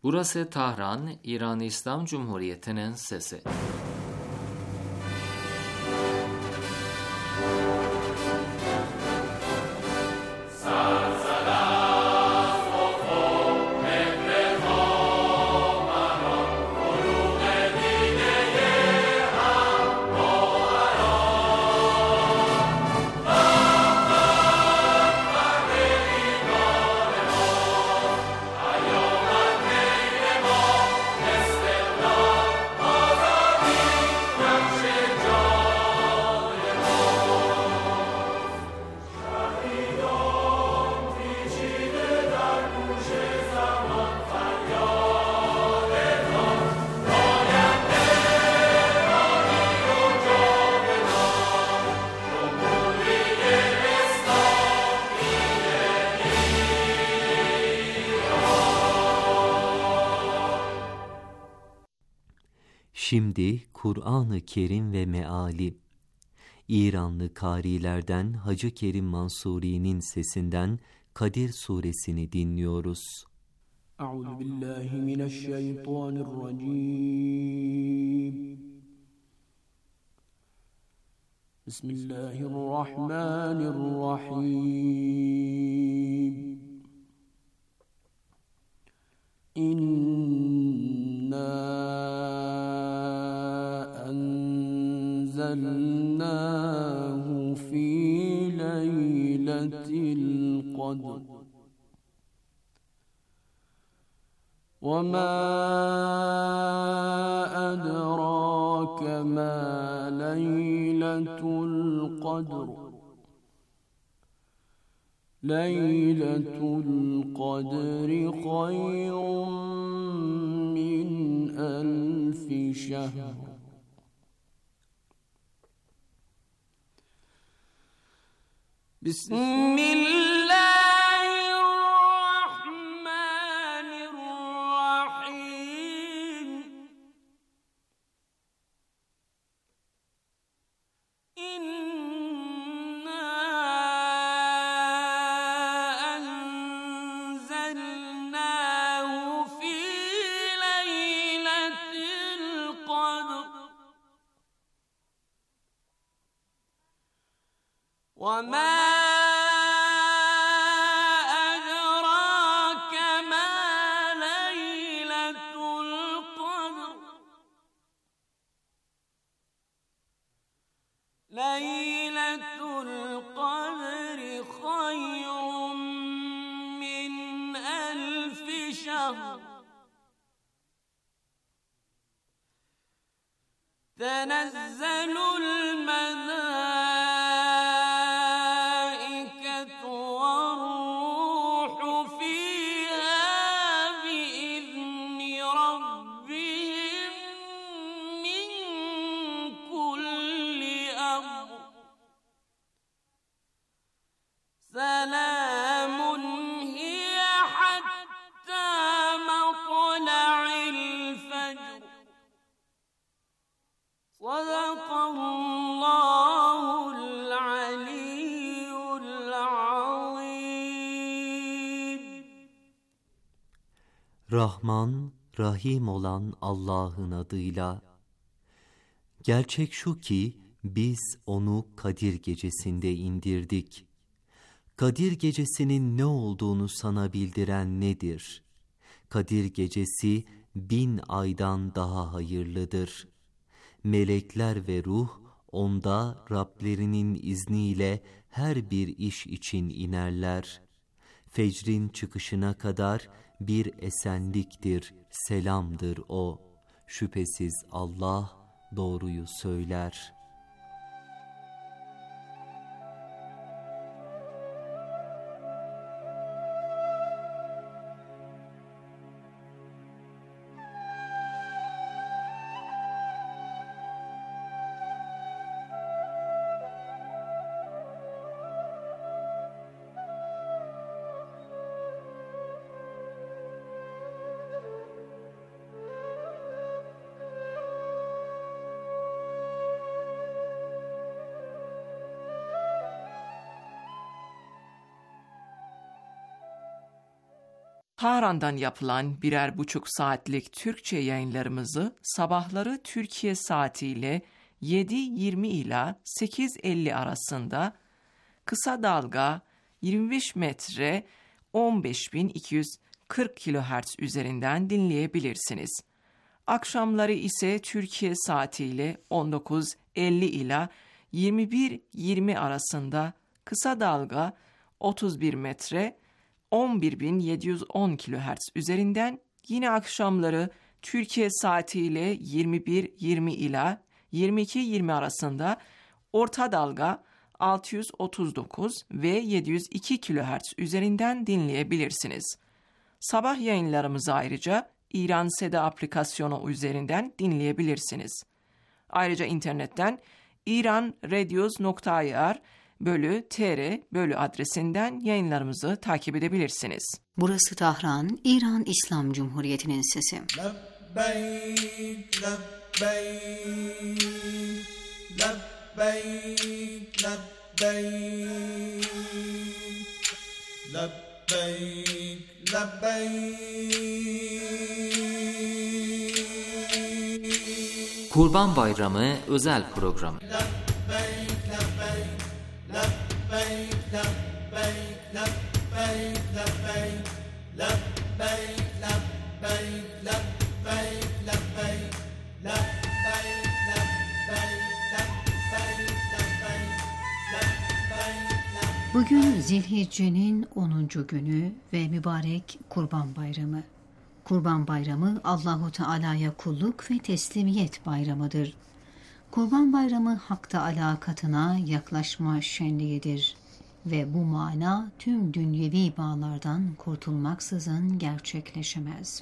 Burası Tahran, İran İslam Cumhuriyeti'nin sesi. Şimdi Kur'an-ı Kerim ve meali. İranlı kârilerden Hacı Kerim Mansuri'nin sesinden Kadir suresini dinliyoruz. Euzubillahimineşşeytanirracim. Bismillahirrahmanirrahim. أنزلناه في ليلة القدر وما أدراك ما ليلة القدر ليلة القدر خير من 1000 شهر بسم الله الرحمن الرحيم إنا أنزلناه في ليلة القدر وما أدراك ما ليلة القدر ليلة القدر خير من 1000 شهر تنزل الملائكة والروح فيها بإذن ربهم من كل أمر سلام هي حتى مطلع الفجر صدق الله العلي العظيم. Rahman, Rahim olan Allah'ın adıyla. Gerçek şu ki biz onu Kadir gecesinde indirdik. Kadir gecesinin ne olduğunu sana bildiren nedir? Kadir gecesi 1000 aydan daha hayırlıdır. Melekler ve ruh onda Rablerinin izniyle her bir iş için inerler. Fecrin çıkışına kadar bir esenliktir, selamdır o. Şüphesiz Allah doğruyu söyler. Tahran'dan yapılan 1,5 saatlik Türkçe yayınlarımızı sabahları Türkiye saatiyle 7:20 ila 8:50 arasında kısa dalga 25 metre 15.240 kHz üzerinden dinleyebilirsiniz. Akşamları ise Türkiye saatiyle 19:50 ila 21:20 arasında kısa dalga 31 metre 11.710 kHz üzerinden, yine akşamları Türkiye saatiyle 21:20 ila 22:20 arasında orta dalga 639 ve 702 kHz üzerinden dinleyebilirsiniz. Sabah yayınlarımızı ayrıca İran Seda aplikasyonu üzerinden dinleyebilirsiniz. Ayrıca internetten iranradios.ir/tr adresinden yayınlarımızı takip edebilirsiniz. Burası Tahran, İran İslam Cumhuriyeti'nin sesi. Labbayk, labbayk, labbayk, labbayk, labbayk, labbayk. Kurban Bayramı özel programı. Bugün Zilhicce'nin 10. günü ve mübarek Kurban Bayramı. Kurban Bayramı Allahu Teala'ya kulluk ve teslimiyet bayramıdır. Kurban Bayramı Hak Teala katına yaklaşma şenliğidir ve bu mana tüm dünyevi bağlardan kurtulmaksızın gerçekleşemez.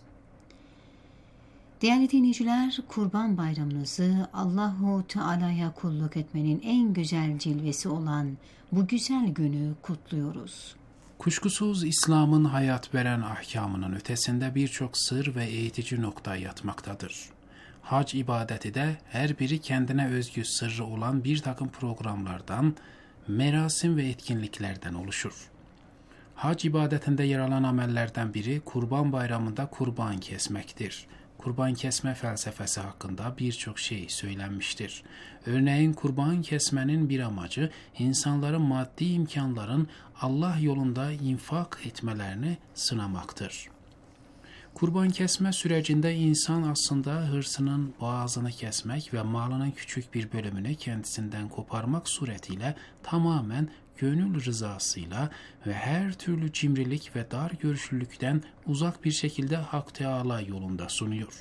Değerli dinleyiciler, Kurban Bayramınızı Allahu Teala'ya kulluk etmenin en güzel cilvesi olan bu güzel günü kutluyoruz. Kuşkusuz İslam'ın hayat veren ahkamının ötesinde birçok sır ve eğitici nokta yatmaktadır. Hac ibadeti de her biri kendine özgü sırrı olan bir takım programlardan, merasim ve etkinliklerden oluşur. Hac ibadetinde yer alan amellerden biri Kurban Bayramı'nda kurban kesmektir. Kurban kesme felsefesi hakkında birçok şey söylenmiştir. Örneğin kurban kesmenin bir amacı insanların maddi imkanların Allah yolunda infak etmelerini sınamaktır. Kurban kesme sürecinde insan aslında hırsının boğazını kesmek ve malının küçük bir bölümünü kendisinden koparmak suretiyle tamamen gönül rızasıyla ve her türlü cimrilik ve dar görüşlülükten uzak bir şekilde Hak Teala yolunda sunuyor.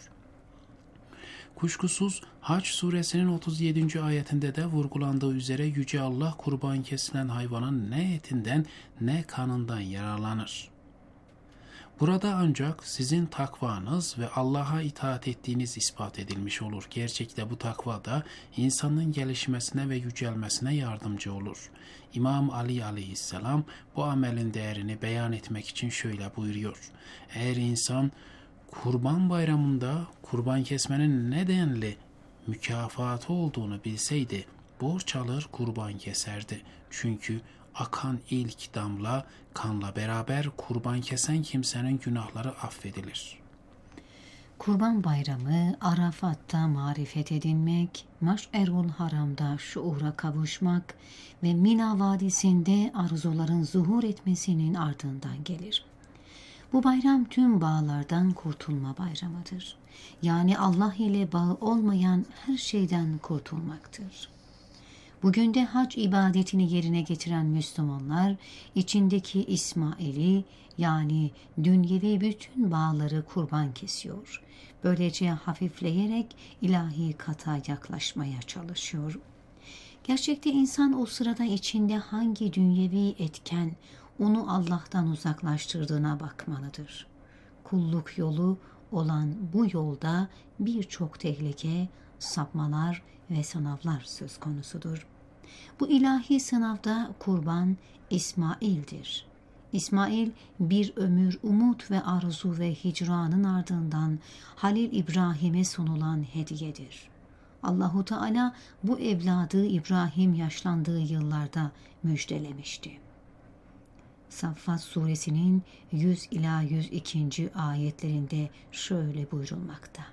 Kuşkusuz Hac suresinin 37. ayetinde de vurgulandığı üzere Yüce Allah kurban kesilen hayvanın ne etinden ne kanından yararlanır. Burada ancak sizin takvanız ve Allah'a itaat ettiğiniz ispat edilmiş olur. Gerçekte bu takva da insanın gelişmesine ve yücelmesine yardımcı olur. İmam Ali aleyhisselam bu amelin değerini beyan etmek için şöyle buyuruyor. Eğer insan Kurban Bayramı'nda kurban kesmenin nedenli mükafatı olduğunu bilseydi, borç alır kurban keserdi. Çünkü akan ilk damla kanla beraber kurban kesen kimsenin günahları affedilir. Kurban Bayramı Arafat'ta marifet edinmek, Meş'erul Haram'da şuura kavuşmak ve Mina Vadisi'nde arzuların zuhur etmesinin ardından gelir. Bu bayram tüm bağlardan kurtulma bayramıdır. Yani Allah ile bağı olmayan her şeyden kurtulmaktır. Bugün de hac ibadetini yerine getiren Müslümanlar içindeki İsmail'i yani dünyevi bütün bağları kurban kesiyor. Böylece hafifleyerek ilahi kata yaklaşmaya çalışıyor. Gerçekte insan o sırada içinde hangi dünyevi etken onu Allah'tan uzaklaştırdığına bakmalıdır. Kulluk yolu olan bu yolda birçok tehlike, sapmalar ve sınavlar söz konusudur. Bu ilahi sınavda kurban İsmail'dir. İsmail bir ömür umut ve arzu ve hicranın ardından Halil İbrahim'e sunulan hediyedir. Allahu Teala bu evladı İbrahim yaşlandığı yıllarda müjdelemişti. Saffat suresinin 100 ila 102. ayetlerinde şöyle buyurulmakta.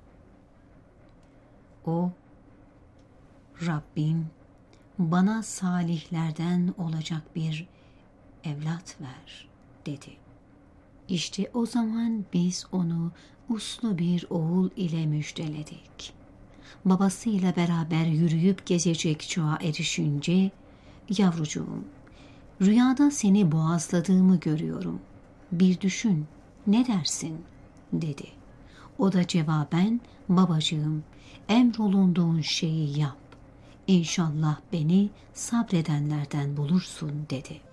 O, Rabbim bana salihlerden olacak bir evlat ver dedi. İşte o zaman biz onu uslu bir oğul ile müjdeledik. Babasıyla beraber yürüyüp gezecek çağa erişince, yavrucuğum, rüyada seni boğazladığımı görüyorum. Bir düşün, ne dersin? Dedi. O da cevaben, babacığım, emrolunduğun şeyi yap. İnşallah beni sabredenlerden bulursun dedi.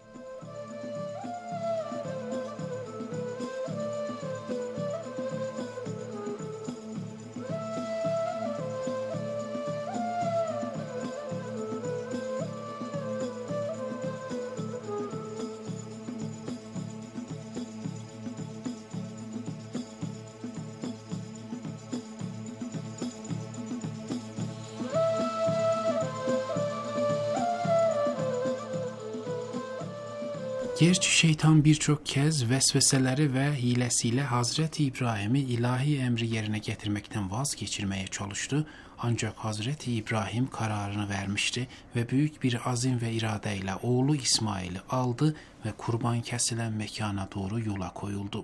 Gerçi şeytan birçok kez vesveseleri ve hilesiyle Hazreti İbrahim'i ilahi emri yerine getirmekten vazgeçirmeye çalıştı. Ancak Hazreti İbrahim kararını vermişti ve büyük bir azim ve iradeyle oğlu İsmail'i aldı ve kurban kesilen mekana doğru yola koyuldu.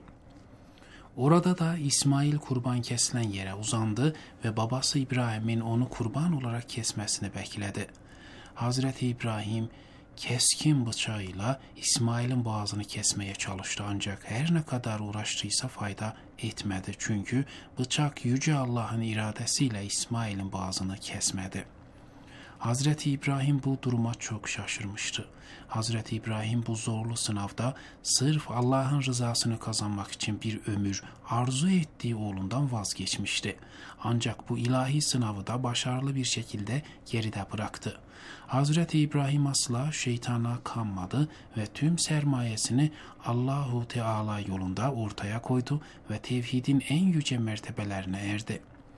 Orada da İsmail kurban kesilen yere uzandı ve babası İbrahim'in onu kurban olarak kesmesini bekledi. Hazreti İbrahim keskin bıçağıyla İsmail'in boğazını kesmeye çalıştı ancak her ne kadar uğraştıysa fayda etmedi. Çünkü bıçak Yüce Allah'ın iradesiyle İsmail'in boğazını kesmedi. Hazreti İbrahim bu duruma çok şaşırmıştı. Hazreti İbrahim bu zorlu sınavda sırf Allah'ın rızasını kazanmak için bir ömür arzu ettiği oğlundan vazgeçmişti. Ancak bu ilahi sınavı da başarılı bir şekilde geride bıraktı. Hazreti İbrahim asla şeytana kanmadı ve tüm sermayesini Allahu Teala yolunda ortaya koydu ve tevhidin en yüce mertebelerine erdi.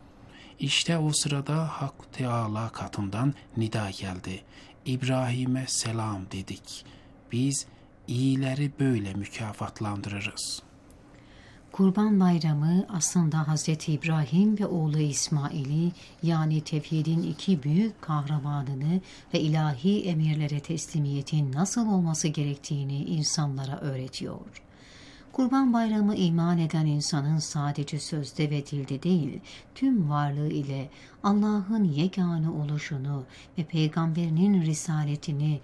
İşte o sırada Hak Teala katından nida geldi. İbrahim'e selam dedik. Biz iyileri böyle mükafatlandırırız. Kurban Bayramı aslında Hazreti İbrahim ve oğlu İsmail'i, yani tevhidin iki büyük kahramanını ve ilahi emirlere teslimiyetin nasıl olması gerektiğini insanlara öğretiyor. Kurban Bayramı iman eden insanın sadece sözde ve dilde değil, tüm varlığı ile Allah'ın yegane oluşunu ve peygamberinin risaletini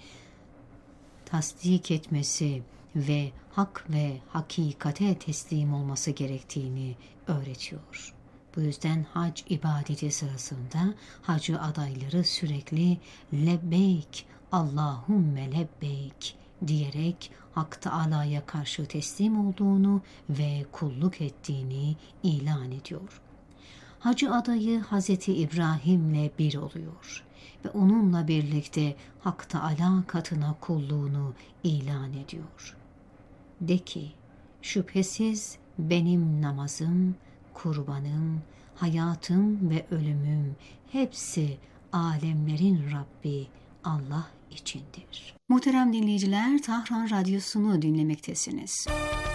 tasdik etmesi ve hak ve hakikate teslim olması gerektiğini öğretiyor. Bu yüzden hac ibadeti sırasında hacı adayları sürekli lebbeyk, Allahümme lebbeyk diyerek Hak Teâlâ'ya karşı teslim olduğunu ve kulluk ettiğini ilan ediyor. Hacı adayı Hazreti İbrahim'le bir oluyor ve onunla birlikte Hak Teâlâ katına kulluğunu ilan ediyor. De ki, şüphesiz benim namazım, kurbanım, hayatım ve ölümüm hepsi alemlerin Rabbi Allah içindir. Muhterem dinleyiciler, Tahran Radyosu'nu dinlemektesiniz.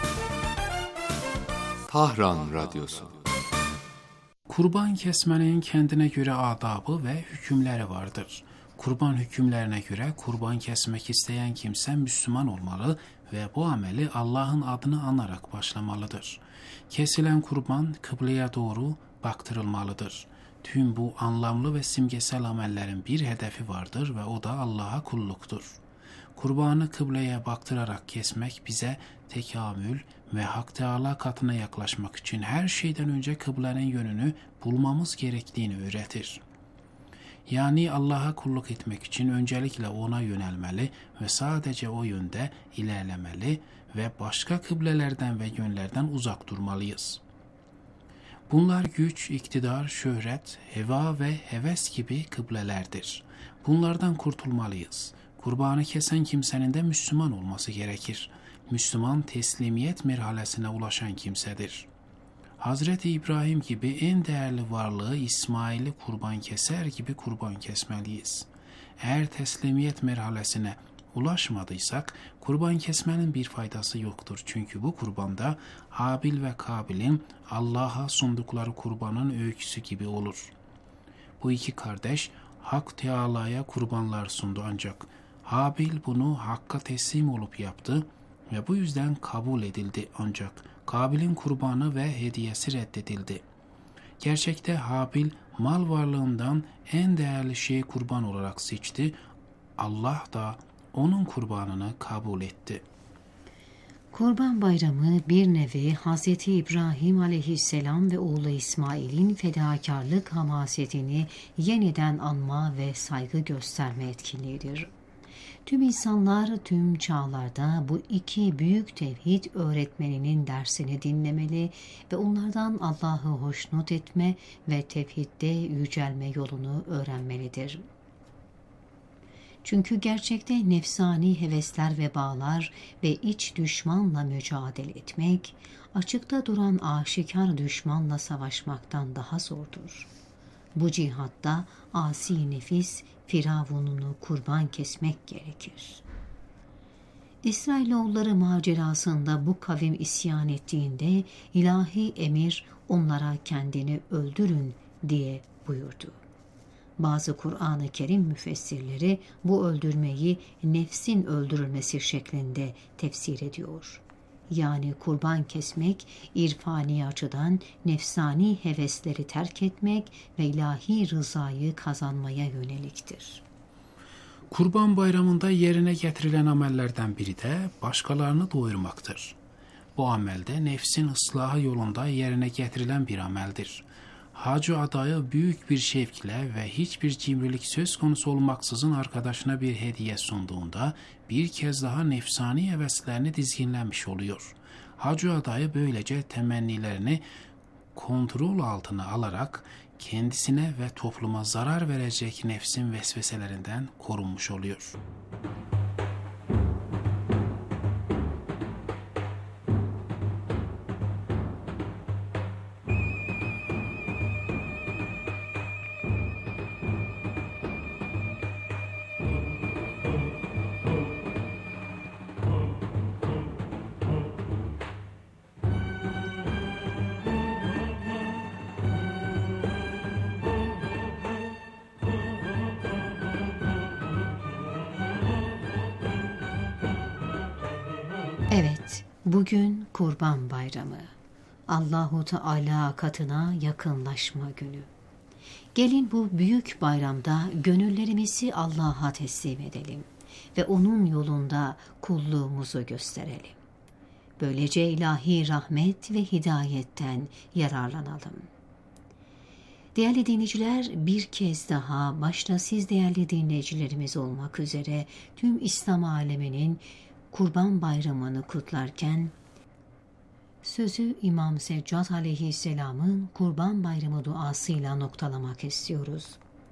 Tahran Radyosu. Kurban kesmenin kendine göre adabı ve hükümleri vardır. Kurban hükümlerine göre kurban kesmek isteyen kimse Müslüman olmalı ve bu ameli Allah'ın adını anarak başlamalıdır. Kesilen kurban kıbleye doğru baktırılmalıdır. Tüm bu anlamlı ve simgesel amellerin bir hedefi vardır ve o da Allah'a kulluktur. Kurbanı kıbleye baktırarak kesmek bize tekamül ve Hak Teâlâ katına yaklaşmak için her şeyden önce kıblenin yönünü bulmamız gerektiğini öğretir. Yani Allah'a kulluk etmek için öncelikle ona yönelmeli ve sadece o yönde ilerlemeli ve başka kıblelerden ve yönlerden uzak durmalıyız. Bunlar güç, iktidar, şöhret, heva ve heves gibi kıblelerdir. Bunlardan kurtulmalıyız. Kurbanı kesen kimsenin de Müslüman olması gerekir. Müslüman teslimiyet merhalesine ulaşan kimsedir. Hazreti İbrahim gibi en değerli varlığı İsmail'i kurban keser gibi kurban kesmeliyiz. Eğer teslimiyet merhalesine ulaşmadıysak kurban kesmenin bir faydası yoktur. Çünkü bu kurbanda Habil ve Kabil'in Allah'a sundukları kurbanın öyküsü gibi olur. Bu iki kardeş Hak Teâlâ'ya kurbanlar sundu ancak Habil bunu Hakk'a teslim olup yaptı ve bu yüzden kabul edildi ancak Kabil'in kurbanı ve hediyesi reddedildi. Gerçekte Habil mal varlığından en değerli şeyi kurban olarak seçti. Allah da onun kurbanını kabul etti. Kurban Bayramı bir nevi Hz. İbrahim aleyhisselam ve oğlu İsmail'in fedakarlık hamasetini yeniden anma ve saygı gösterme etkinliğidir. Tüm insanlar tüm çağlarda bu iki büyük tevhid öğretmeninin dersini dinlemeli ve onlardan Allah'ı hoşnut etme ve tevhidde yücelme yolunu öğrenmelidir. Çünkü gerçekte nefsani hevesler ve bağlar ve iç düşmanla mücadele etmek, açıkta duran aşikar düşmanla savaşmaktan daha zordur. Bu cihatta asi nefis firavununu kurban kesmek gerekir. İsrailoğulları macerasında bu kavim isyan ettiğinde ilahi emir onlara kendini öldürün diye buyurdu. Bazı Kur'an-ı Kerim müfessirleri bu öldürmeyi nefsin öldürülmesi şeklinde tefsir ediyor. Yani kurban kesmek, irfani açıdan nefsani hevesleri terk etmek ve ilahi rızayı kazanmaya yöneliktir. Kurban Bayramında yerine getirilen amellerden biri de başkalarını doyurmaktır. Bu amelde nefsin ıslahı yolunda yerine getirilen bir ameldir. Hacı adayı büyük bir şevkle ve hiçbir cimrilik söz konusu olmaksızın arkadaşına bir hediye sunduğunda bir kez daha nefsani heveslerini dizginlenmiş oluyor. Hacı adayı böylece temennilerini kontrol altına alarak kendisine ve topluma zarar verecek nefsin vesveselerinden korunmuş oluyor. Evet, bugün Kurban Bayramı. Allahu Teala katına yakınlaşma günü. Gelin bu büyük bayramda gönüllerimizi Allah'a teslim edelim ve onun yolunda kulluğumuzu gösterelim. Böylece ilahi rahmet ve hidayetten yararlanalım. Değerli dinleyiciler, bir kez daha başta siz değerli dinleyicilerimiz olmak üzere tüm İslam aleminin Kurban Bayramı'nı kutlarken sözü İmam Seccad Aleyhisselam'ın Kurban Bayramı duasıyla noktalamak istiyoruz.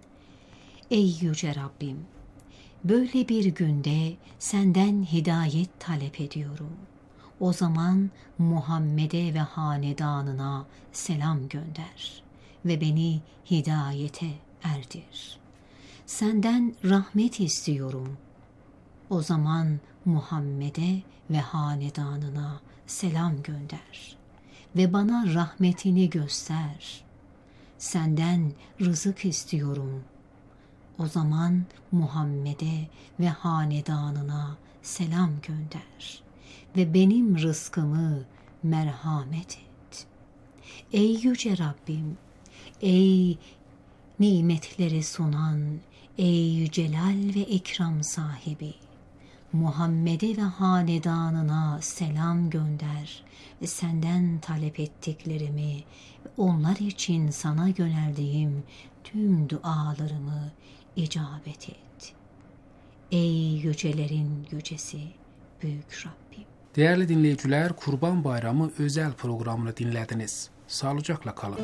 Ey Yüce Rabbim! Böyle bir günde senden hidayet talep ediyorum. O zaman Muhammed'e ve hanedanına selam gönder ve beni hidayete erdir. Senden rahmet istiyorum. O zaman Muhammed'e ve hanedanına selam gönder ve bana rahmetini göster. Senden rızık istiyorum. O zaman Muhammed'e ve hanedanına selam gönder ve benim rızkımı merhamet et. Ey Yüce Rabbim, ey nimetleri sunan, ey celal ve ikram sahibi, Muhammed'e ve hanedanına selam gönder ve senden talep ettiklerimi ve onlar için sana yöneldiğim tüm dualarımı icabet et. Ey yücelerin yücesi, büyük Rabbim. Değerli dinleyiciler, Kurban Bayramı özel programını dinlediniz. Sağlıcakla kalın.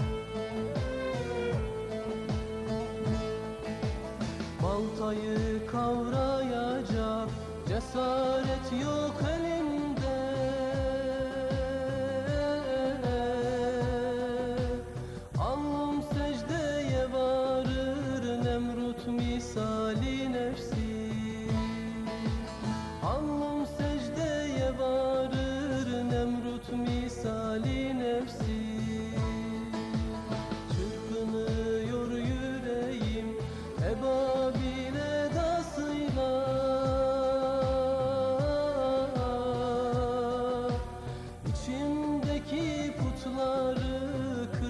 Baltayı kavrayacak cesaret yok elinde. Alnım secdeye varır Nemrut misali nefsi.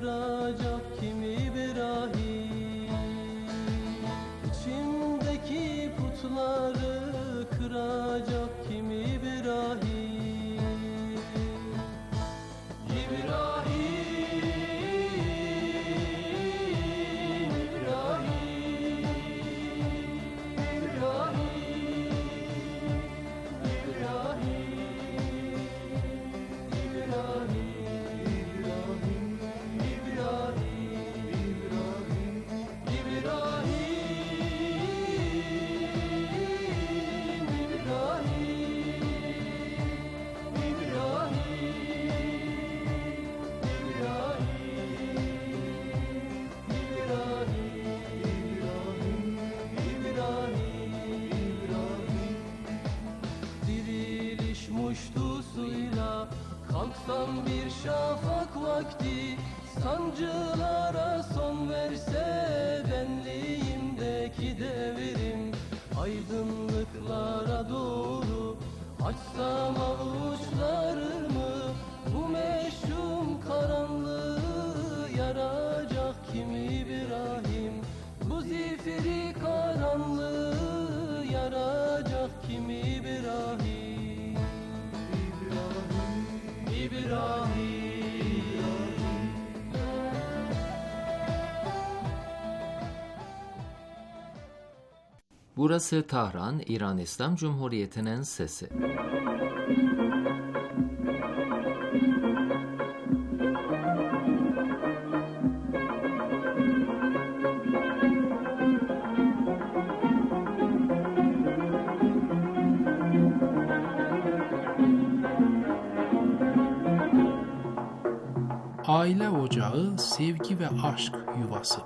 kıracak kim İbrahim? İçimdeki putları kıracak kim İbrahim? Kalksam bir şafak vakti, sancılara son verse benliğimdeki devrim, aydınlıklara doğru açsam avuçlarımı, bu meşhum karanlığı yaracak kim İbrahim? Bu zifiri karanlığı yaracak kim İbrahim? Burası Tahran, İran İslam Cumhuriyeti'nin sesi. Aile ocağı, sevgi ve aşk yuvası.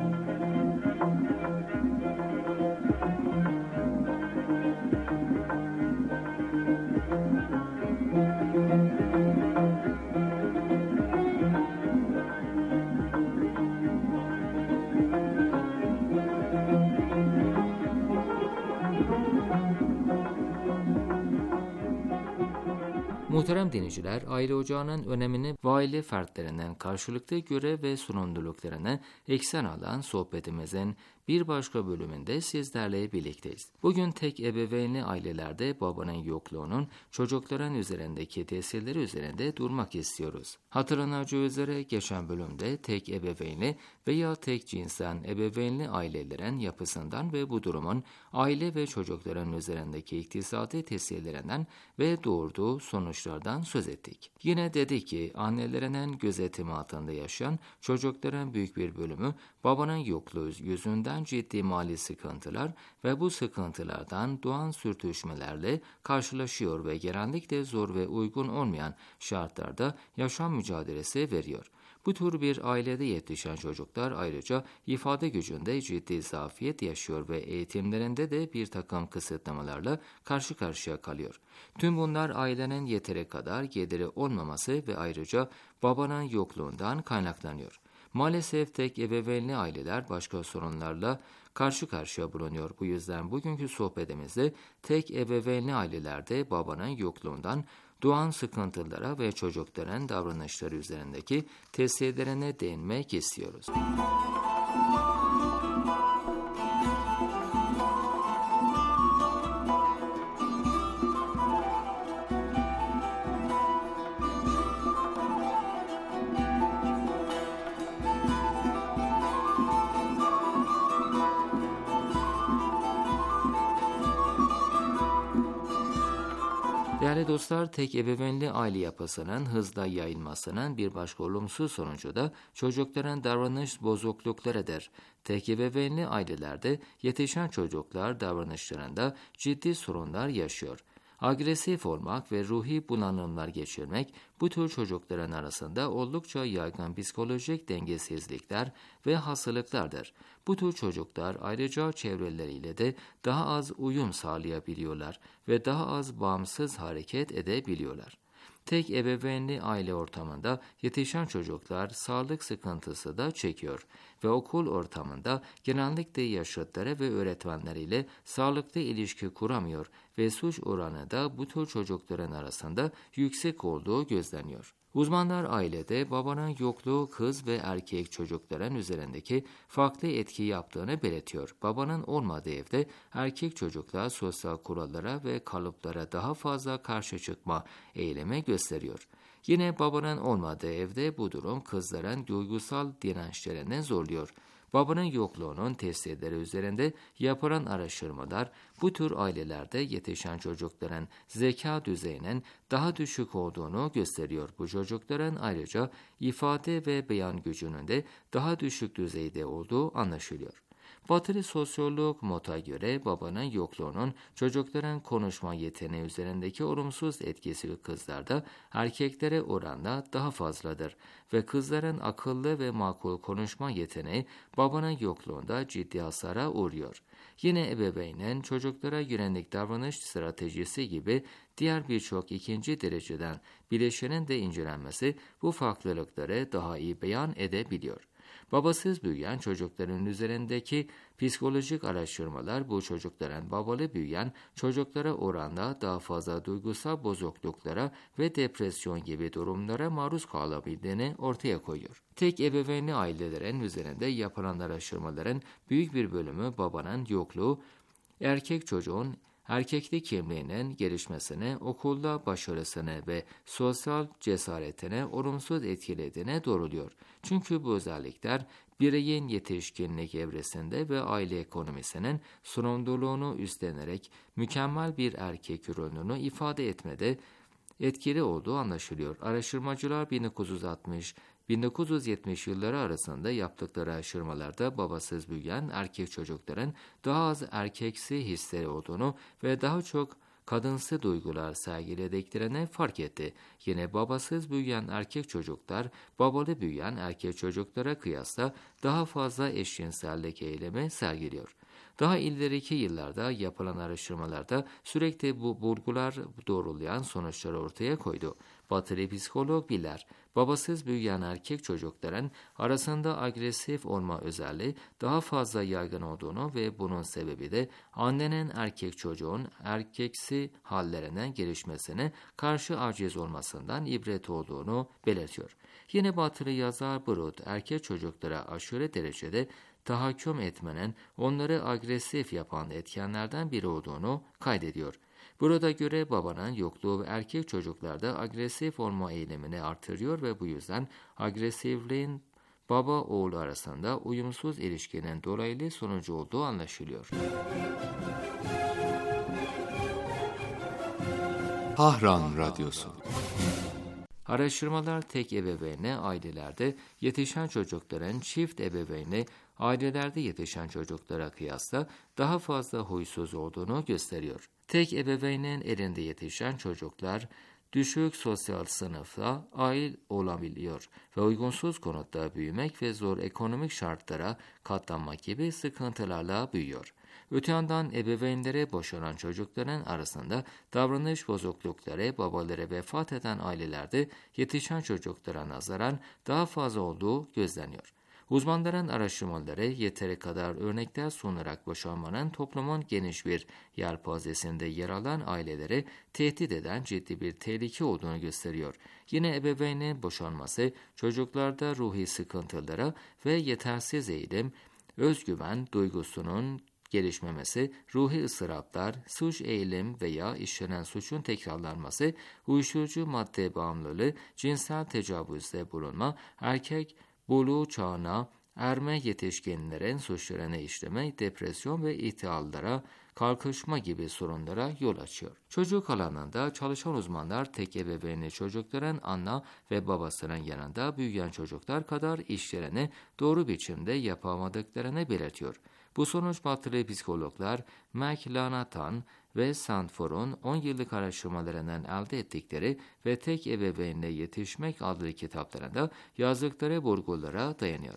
Muhterem dinleyiciler, aile ocağının önemini ve aile fertlerinden karşılıklı görev ve sorumluluklarını eksen alan sohbetimizin bir başka bölümünde sizlerle birlikteyiz. Bugün tek ebeveynli ailelerde babanın yokluğunun çocukların üzerindeki tesirleri üzerinde durmak istiyoruz. Hatırlanacağı üzere geçen bölümde tek ebeveynli veya tek cinsten ebeveynli ailelerin yapısından ve bu durumun aile ve çocukların üzerindeki iktisadi tesirlerinden ve doğurduğu sonuçlardan söz ettik. Yine dedik ki annelerinin gözetimi altında yaşayan çocukların büyük bir bölümü babanın yokluğu yüzünden ciddi mali sıkıntılar ve bu sıkıntılardan doğan sürtüşmelerle karşılaşıyor ve genellikle zor ve uygun olmayan şartlarda yaşam mücadelesi veriyor. Bu tür bir ailede yetişen çocuklar ayrıca ifade gücünde ciddi zafiyet yaşıyor ve eğitimlerinde de bir takım kısıtlamalarla karşı karşıya kalıyor. Tüm bunlar ailenin yeteri kadar geliri olmaması ve ayrıca babanın yokluğundan kaynaklanıyor. Maalesef tek ebeveynli aileler başka sorunlarla karşı karşıya bulunuyor. Bu yüzden bugünkü sohbetimizde tek ebeveynli ailelerde babanın yokluğundan doğan sıkıntılara ve çocukların davranışları üzerindeki tesirlerine değinmek istiyoruz. Değerli dostlar, tek ebeveynli aile yapısının hızla yayılmasının bir başka olumsuz sonucu da çocukların davranış bozukluklarıdır. Tek ebeveynli ailelerde yetişen çocuklar davranışlarında ciddi sorunlar yaşıyor. Agresif olmak ve ruhi bulanımlar geçirmek bu tür çocukların arasında oldukça yaygın psikolojik dengesizlikler ve hastalıklardır. Bu tür çocuklar ayrıca çevreleriyle de daha az uyum sağlayabiliyorlar ve daha az bağımsız hareket edebiliyorlar. Tek ebeveynli aile ortamında yetişen çocuklar sağlık sıkıntısı da çekiyor ve okul ortamında genellikle yaşıtları ve öğretmenleriyle sağlıklı ilişki kuramıyor ve suç oranı da bu tür çocukların arasında yüksek olduğu gözleniyor. Uzmanlar ailede babanın yokluğu kız ve erkek çocukların üzerindeki farklı etki yaptığını belirtiyor. Babanın olmadığı evde erkek çocuklar sosyal kurallara ve kalıplara daha fazla karşı çıkma eğilimi gösteriyor. Yine babanın olmadığı evde bu durum kızların duygusal dirençlerini zorluyor. Babanın yokluğunun testleri üzerinde yapılan araştırmalar bu tür ailelerde yetişen çocukların zeka düzeyinin daha düşük olduğunu gösteriyor. Bu çocukların ayrıca ifade ve beyan gücünün de daha düşük düzeyde olduğu anlaşılıyor. Batılı sosyolog Mott'a göre babanın yokluğunun çocukların konuşma yeteneği üzerindeki olumsuz etkisi kızlarda erkeklere oranla daha fazladır ve kızların akıllı ve makul konuşma yeteneği babanın yokluğunda ciddi hasara uğruyor. Yine ebeveynin çocuklara yönelik davranış stratejisi gibi diğer birçok ikinci dereceden bileşenin de incelenmesi bu farklılıkları daha iyi beyan edebiliyor. Babasız büyüyen çocukların üzerindeki psikolojik araştırmalar bu çocukların babalı büyüyen çocuklara oranla daha fazla duygusal bozukluklara ve depresyon gibi durumlara maruz kalabildiğini ortaya koyuyor. Tek ebeveynli ailelerin üzerinde yapılan araştırmaların büyük bir bölümü babanın yokluğu, erkek çocuğun erkeklik kimliğinin gelişmesine, okulda başarısını ve sosyal cesaretine olumsuz etkilediğine doğruluyor. Çünkü bu özellikler bireyin yetişkinlik evresinde ve aile ekonomisinin sorumluluğunu üstlenerek mükemmel bir erkek rolünü ifade etmede etkili olduğu anlaşılıyor. Araştırmacılar 1960-1970 yılları arasında yaptıkları araştırmalarda babasız büyüyen erkek çocukların daha az erkeksi hisleri olduğunu ve daha çok kadınsı duygular sergilediklerini fark etti. Yine babasız büyüyen erkek çocuklar babalı büyüyen erkek çocuklara kıyasla daha fazla eşcinsellik eğilimi sergiliyor. Daha ileriki yıllarda yapılan araştırmalarda sürekli bu bulgular doğrulayan sonuçları ortaya koydu. Batılı psikolog Biller, babasız büyüyen erkek çocukların arasında agresif olma özelliği daha fazla yaygın olduğunu ve bunun sebebi de annenin erkek çocuğun erkeksi hallerine gelişmesine karşı aciz olmasından ibret olduğunu belirtiyor. Yine Batılı yazar Brod, erkek çocuklara aşırı derecede tahakküm etmenin onları agresif yapan etkenlerden biri olduğunu kaydediyor. Burada göre babanın yokluğu erkek çocuklarda agresif olma eğilimini artırıyor ve bu yüzden agresifliğin baba-oğul arasında uyumsuz ilişkinin dolaylı sonucu olduğu anlaşılıyor. Tahran Radyosu. Araştırmalar tek ebeveynli ailelerde yetişen çocukların çift ebeveynli ailelerde yetişen çocuklara kıyasla daha fazla huysuz olduğunu gösteriyor. Tek ebeveynin elinde yetişen çocuklar düşük sosyal sınıfla ait olabiliyor ve uygunsuz konutta büyümek ve zor ekonomik şartlara katlanmak gibi sıkıntılarla büyüyor. Öte yandan ebeveynlere boşanan çocukların arasında davranış bozuklukları babaları vefat eden ailelerde yetişen çocuklara nazaran daha fazla olduğu gözleniyor. Uzmanların araştırmaları yeteri kadar örnekler sunarak boşanmanın toplumun geniş bir yelpazesinde yer alan aileleri tehdit eden ciddi bir tehlike olduğunu gösteriyor. Yine ebeveynin boşanması çocuklarda ruhi sıkıntılara ve yetersiz eğilim, özgüven duygusunun gelişmemesi, ruhi ıstıraplar, suç eğilim veya işlenen suçun tekrarlanması, uyuşturucu madde bağımlılığı, cinsel tecavüzde bulunma, erkek buluğ çağına erme yetişkinlerin suçlarını işleme, depresyon ve ihtilallara kalkışma gibi sorunlara yol açıyor. Çocuk alanında çalışan uzmanlar tek ebeveynli çocukların anne ve babasının yanında büyüyen çocuklar kadar işlerini doğru biçimde yapamadıklarını belirtiyor. Bu sonuç batılı psikologlar McLanathan ve Sandford'un 10 yıllık araştırmalarından elde ettikleri ve tek ebeveynle yetişmek adlı kitaplarında yazdıkları vurgulara dayanıyor.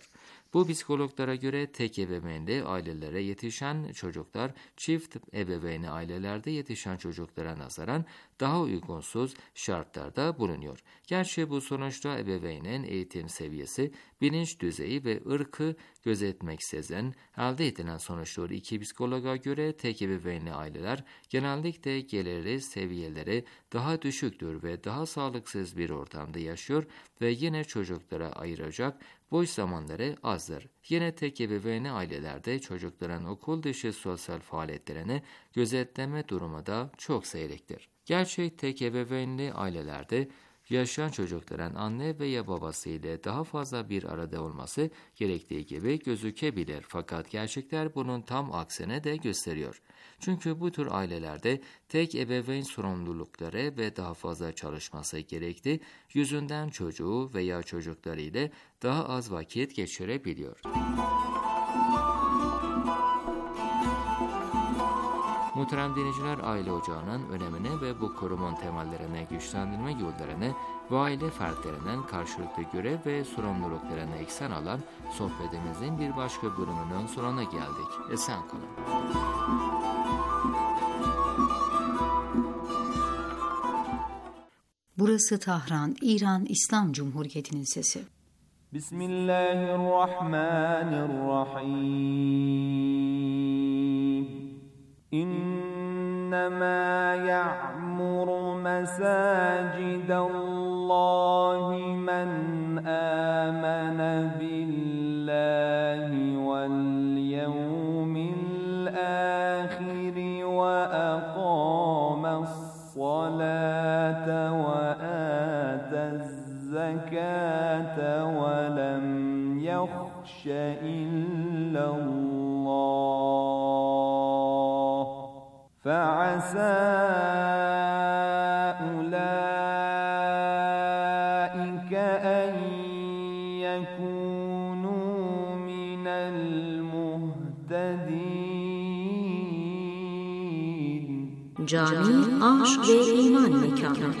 Bu psikologlara göre tek ebeveynli ailelere yetişen çocuklar çift ebeveynli ailelerde yetişen çocuklara nazaran daha uygunsuz şartlarda bulunuyor. Gerçi bu sonuçta ebeveynin eğitim seviyesi, bilinç düzeyi ve ırkı gözetmeksizin elde edilen sonuçlar. İki psikologa göre tek ebeveynli aileler genellikle geliri seviyeleri daha düşüktür ve daha sağlıksız bir ortamda yaşıyor ve yine çocuklara ayıracak boş zamanları azdır. Yine tek ebeveynli ailelerde çocukların okul dışı sosyal faaliyetlerini gözetleme durumu da çok seyrektir. Gerçek tek ebeveynli ailelerde yaşayan çocukların anne veya babası ile daha fazla bir arada olması gerektiği gibi gözükebilir. Fakat gerçekler bunun tam aksine de gösteriyor. Çünkü bu tür ailelerde tek ebeveyn sorumlulukları ve daha fazla çalışması gerektiği yüzünden çocuğu veya çocukları ile daha az vakit geçirebiliyor. Muhterem dinleyiciler, aile ocağının önemini ve bu kurumun temellerini güçlendirme yollarını ve aile fertlerinin karşılıklı görev ve sorumluluklarını eksen alan sohbetimizin bir başka bölümünün sonuna geldik. Esen kalın. Burası Tahran, İran İslam Cumhuriyeti'nin sesi. Bismillahirrahmanirrahim. İnnemâ ya'muru mesâcidallâhi men âmene billahi vel yevmil âhiri ve aqâme's-salâte ve âte'z-zekâte ve lem yakhşe illallâh fe'asâ ulâike en yekûnû minel muhtedîn. Cami, aşk ve iman mekanı.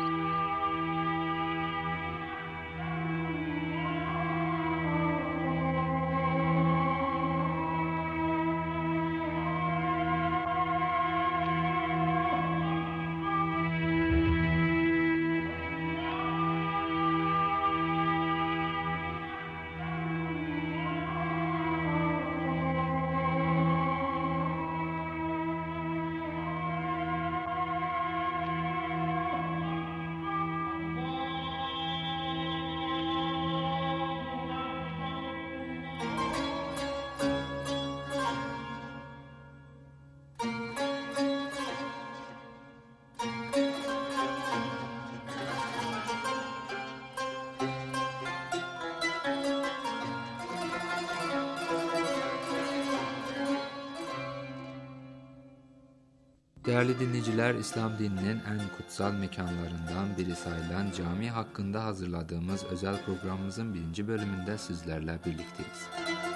Değerli dinleyiciler, İslam dininin en kutsal mekanlarından biri sayılan cami hakkında hazırladığımız özel programımızın 1. bölümünde sizlerle birlikteyiz.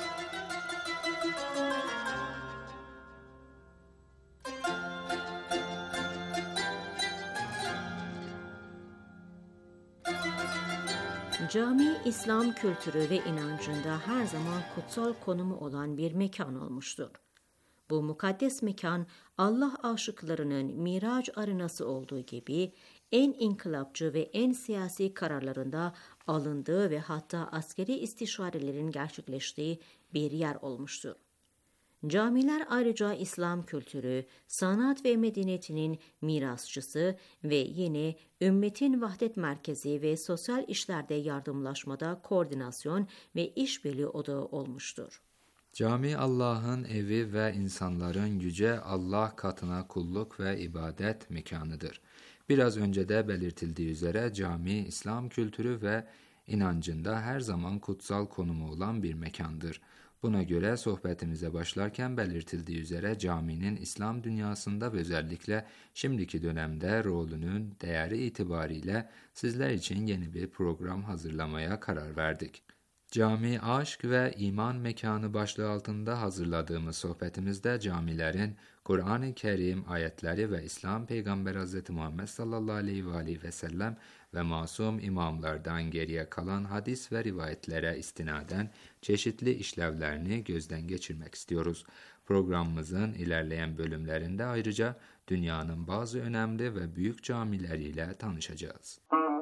Cami, İslam kültürü ve inancında her zaman kutsal konumu olan bir mekan olmuştur. Bu mukaddes mekan, Allah aşıklarının Miraç arenası olduğu gibi en inkılapçı ve en siyasi kararlarında alındığı ve hatta askeri istişarelerin gerçekleştiği bir yer olmuştur. Camiler ayrıca İslam kültürü, sanat ve medeniyetinin mirasçısı ve yine ümmetin vahdet merkezi ve sosyal işlerde yardımlaşmada koordinasyon ve işbirliği odağı olmuştur. Cami, Allah'ın evi ve insanların yüce Allah katına kulluk ve ibadet mekanıdır. Biraz önce de belirtildiği üzere cami, İslam kültürü ve inancında her zaman kutsal konumu olan bir mekandır. Buna göre sohbetimize başlarken belirtildiği üzere caminin İslam dünyasında ve özellikle şimdiki dönemde rolünün değeri itibariyle sizler için yeni bir program hazırlamaya karar verdik. Cami, aşk ve iman mekanı başlığı altında hazırladığımız sohbetimizde camilerin Kur'an-ı Kerim ayetleri ve İslam Peygamberi Hz. Muhammed sallallahu aleyhi ve sellem ve masum imamlardan geriye kalan hadis ve rivayetlere istinaden çeşitli işlevlerini gözden geçirmek istiyoruz. Programımızın ilerleyen bölümlerinde ayrıca dünyanın bazı önemli ve büyük camileriyle tanışacağız.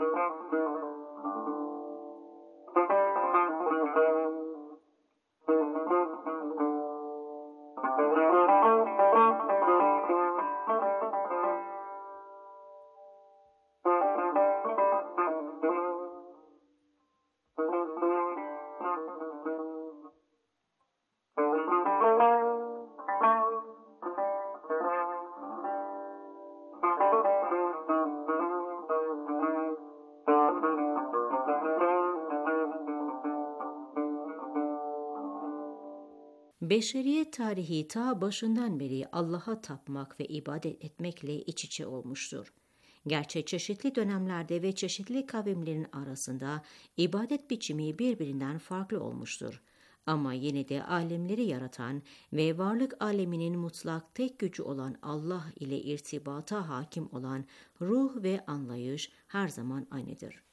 Beşeriyet tarihi ta başından beri Allah'a tapmak ve ibadet etmekle iç içe olmuştur. Gerçi çeşitli dönemlerde ve çeşitli kavimlerin arasında ibadet biçimi birbirinden farklı olmuştur. Ama yine de alemleri yaratan ve varlık aleminin mutlak tek gücü olan Allah ile irtibata hakim olan ruh ve anlayış her zaman aynıdır.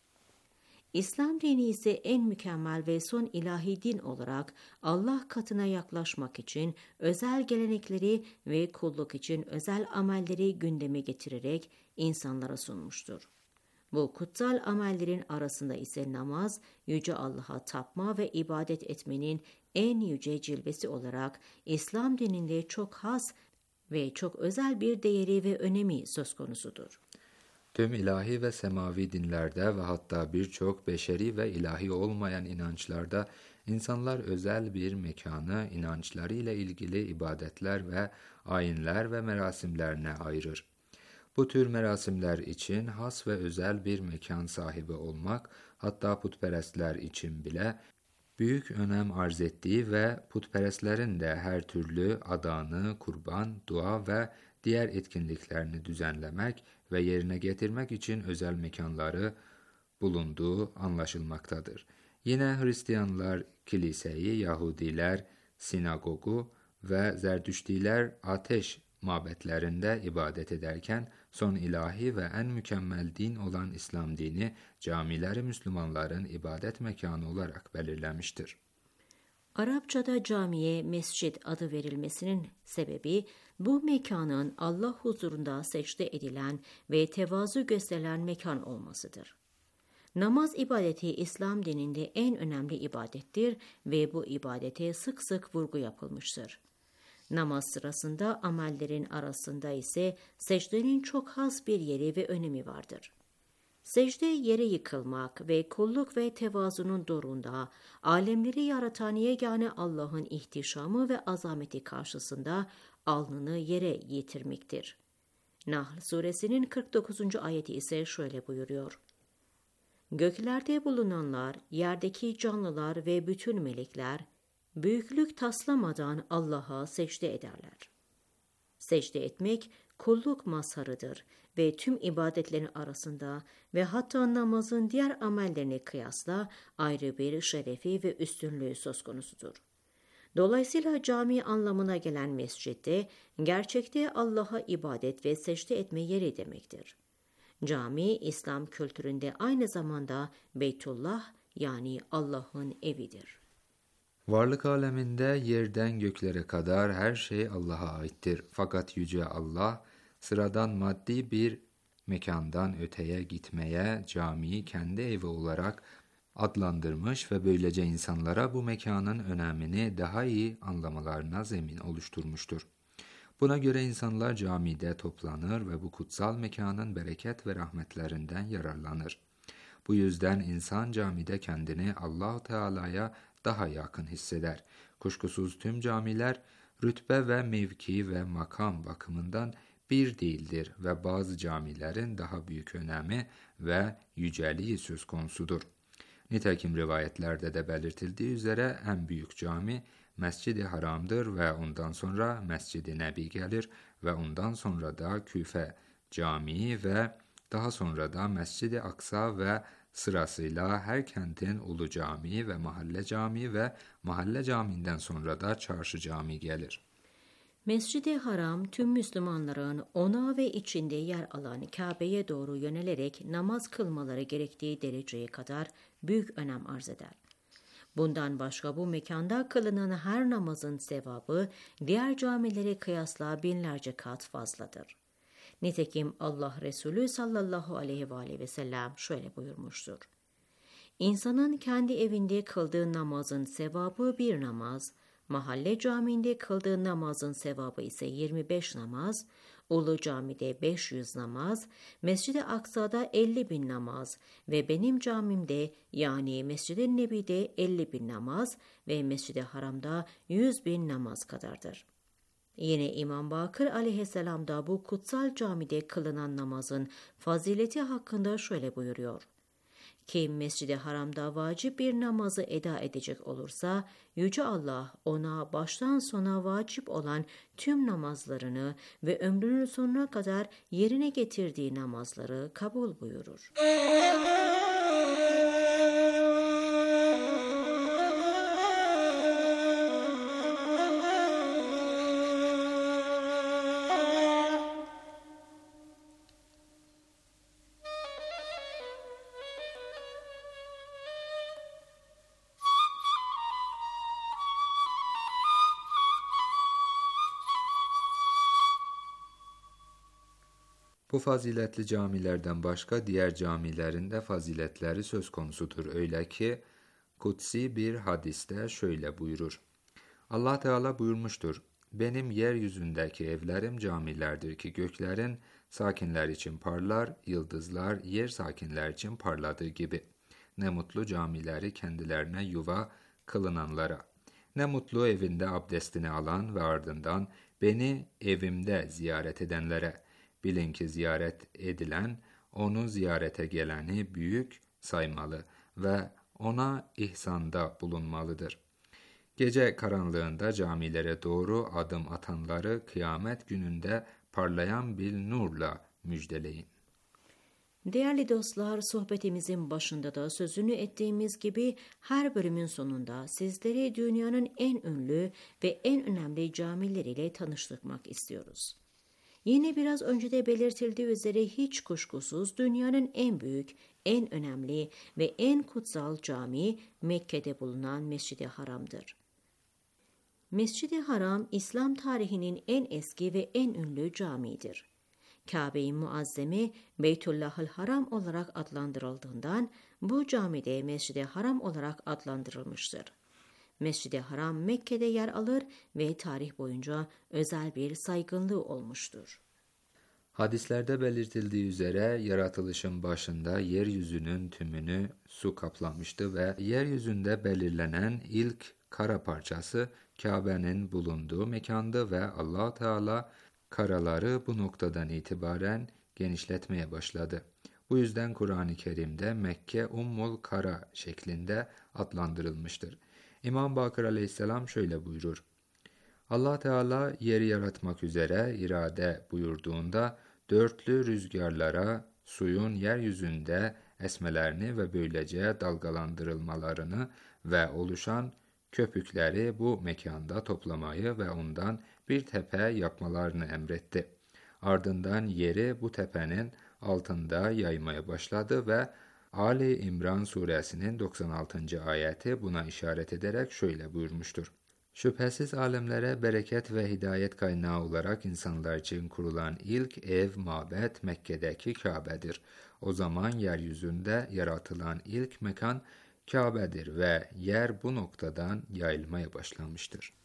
İslam dini ise en mükemmel ve son ilahi din olarak Allah katına yaklaşmak için özel gelenekleri ve kulluk için özel amelleri gündeme getirerek insanlara sunmuştur. Bu kutsal amellerin arasında ise namaz, Yüce Allah'a tapma ve ibadet etmenin en yüce cilvesi olarak İslam dininde çok has ve çok özel bir değeri ve önemi söz konusudur. Tüm ilahi ve semavi dinlerde ve hatta birçok beşeri ve ilahi olmayan inançlarda insanlar özel bir mekanı inançları ile ilgili ibadetler ve ayinler ve merasimlerine ayırır. Bu tür merasimler için has ve özel bir mekan sahibi olmak, hatta putperestler için bile büyük önem arz ettiği ve putperestlerin de her türlü adanı, kurban, dua ve diğer etkinliklerini düzenlemek ve yerine getirmek için özel mekanları bulunduğu anlaşılmaktadır. Yine Hristiyanlar kiliseyi, Yahudiler sinagogu ve Zerdüştiler ateş mabetlerinde ibadet ederken son ilahi ve en mükemmel din olan İslam dini camileri Müslümanların ibadet mekanı olarak belirlemiştir. Arapçada camiye mescid adı verilmesinin sebebi bu mekanın Allah huzurunda secde edilen ve tevazu gösterilen mekan olmasıdır. Namaz ibadeti İslam dininde en önemli ibadettir ve bu ibadete sık sık vurgu yapılmıştır. Namaz sırasında amellerin arasında ise secdenin çok has bir yeri ve önemi vardır. Secde yere yıkılmak ve kulluk ve tevazunun dorunda alemleri yaratan yegane Allah'ın ihtişamı ve azameti karşısında alnını yere yitirmektir. Nahl suresinin 49. ayeti ise şöyle buyuruyor. Göklerde bulunanlar, yerdeki canlılar ve bütün melekler büyüklük taslamadan Allah'a secde ederler. Secde etmek kulluk mazharıdır ve tüm ibadetlerin arasında ve hatta namazın diğer amellerine kıyasla ayrı bir şerefi ve üstünlüğü söz konusudur. Dolayısıyla cami anlamına gelen mescitte gerçekte Allah'a ibadet ve secde etme yeri demektir. Cami, İslam kültüründe aynı zamanda Beytullah yani Allah'ın evidir. Varlık aleminde yerden göklere kadar her şey Allah'a aittir. Fakat Yüce Allah, sıradan maddi bir mekandan öteye gitmeye camiyi kendi evi olarak adlandırmış ve böylece insanlara bu mekanın önemini daha iyi anlamalarına zemin oluşturmuştur. Buna göre insanlar camide toplanır ve bu kutsal mekanın bereket ve rahmetlerinden yararlanır. Bu yüzden insan camide kendini Allah-u Teala'ya daha yakın hisseder. Kuşkusuz tüm camiler rütbe ve mevki ve makam bakımından bir değildir ve bazı camilerin daha büyük önemi ve yüceliği söz konusudur. Nitekim rivayetlerde de belirtildiği üzere en büyük cami Mescid-i Haram'dır ve ondan sonra Mescid-i Nebi gelir ve ondan sonra da Küfe Camii ve daha sonra da Mescid-i Aksa ve Sırasıyla her kentin Ulu Camii ve Mahalle Camii ve Mahalle Camii'nden sonra da Çarşı Camii gelir. Mescid-i Haram tüm Müslümanların ona ve içinde yer alan Kabe'ye doğru yönelerek namaz kılmaları gerektiği dereceye kadar büyük önem arz eder. Bundan başka bu mekanda kılınan her namazın sevabı diğer camilere kıyasla binlerce kat fazladır. Nitekim Allah Resulü sallallahu aleyhi ve sellem şöyle buyurmuştur. İnsanın kendi evinde kıldığı namazın sevabı bir namaz, mahalle camiinde kıldığı namazın sevabı ise 25 namaz, Ulu Cami'de 500 namaz, Mescid-i Aksa'da 50.000 namaz ve benim camimde yani Mescid-i Nebi'de 50.000 namaz ve Mescid-i Haram'da 100.000 namaz kadardır. Yine İmam Bakır aleyhisselam da bu kutsal camide kılınan namazın fazileti hakkında şöyle buyuruyor. Kim Mescid-i Haram'da vacip bir namazı eda edecek olursa, Yüce Allah ona baştan sona vacip olan tüm namazlarını ve ömrünün sonuna kadar yerine getirdiği namazları kabul buyurur. Bu faziletli camilerden başka diğer camilerin de faziletleri söz konusudur. Öyle ki kutsi bir hadiste şöyle buyurur. Allah Teala buyurmuştur. Benim yeryüzündeki evlerim camilerdir ki göklerin sakinler için parlar, yıldızlar yer sakinler için parladığı gibi. Ne mutlu camileri kendilerine yuva kılınanlara. Ne mutlu evinde abdestini alan ve ardından beni evimde ziyaret edenlere. Bilin ki ziyaret edilen, onu ziyarete geleni büyük saymalı ve ona ihsanda bulunmalıdır. Gece karanlığında camilere doğru adım atanları kıyamet gününde parlayan bir nurla müjdeleyin. Değerli dostlar, sohbetimizin başında da sözünü ettiğimiz gibi her bölümün sonunda sizleri dünyanın en ünlü ve en önemli camileriyle tanıştırmak istiyoruz. Yine biraz önce de belirtildiği üzere hiç kuşkusuz dünyanın en büyük, en önemli ve en kutsal cami Mekke'de bulunan Mescid-i Haram'dır. Mescid-i Haram, İslam tarihinin en eski ve en ünlü camidir. Kabe-i Muazzeme Beytullahül Haram olarak adlandırıldığından bu camide Mescid-i Haram olarak adlandırılmıştır. Mescid-i Haram Mekke'de yer alır ve tarih boyunca özel bir saygınlığı olmuştur. Hadislerde belirtildiği üzere yaratılışın başında yeryüzünün tümünü su kaplamıştı ve yeryüzünde belirlenen ilk kara parçası Kabe'nin bulunduğu mekandı ve Allah Teala karaları bu noktadan itibaren genişletmeye başladı. Bu yüzden Kur'an-ı Kerim'de Mekke Ummul Kara şeklinde adlandırılmıştır. İmam Bakır aleyhisselam şöyle buyurur. Allah Teala yeri yaratmak üzere irade buyurduğunda dörtlü rüzgarlara suyun yeryüzünde esmelerini ve böylece dalgalandırılmalarını ve oluşan köpükleri bu mekanda toplamayı ve ondan bir tepe yapmalarını emretti. Ardından yeri bu tepenin altında yaymaya başladı ve Ali İmran suresinin 96. ayeti buna işaret ederek şöyle buyurmuştur. Şüphesiz alemlere bereket ve hidayet kaynağı olarak insanlar için kurulan ilk ev mabet Mekke'deki Kabe'dir. O zaman yeryüzünde yaratılan ilk mekan Kabe'dir ve yer bu noktadan yayılmaya başlamıştır.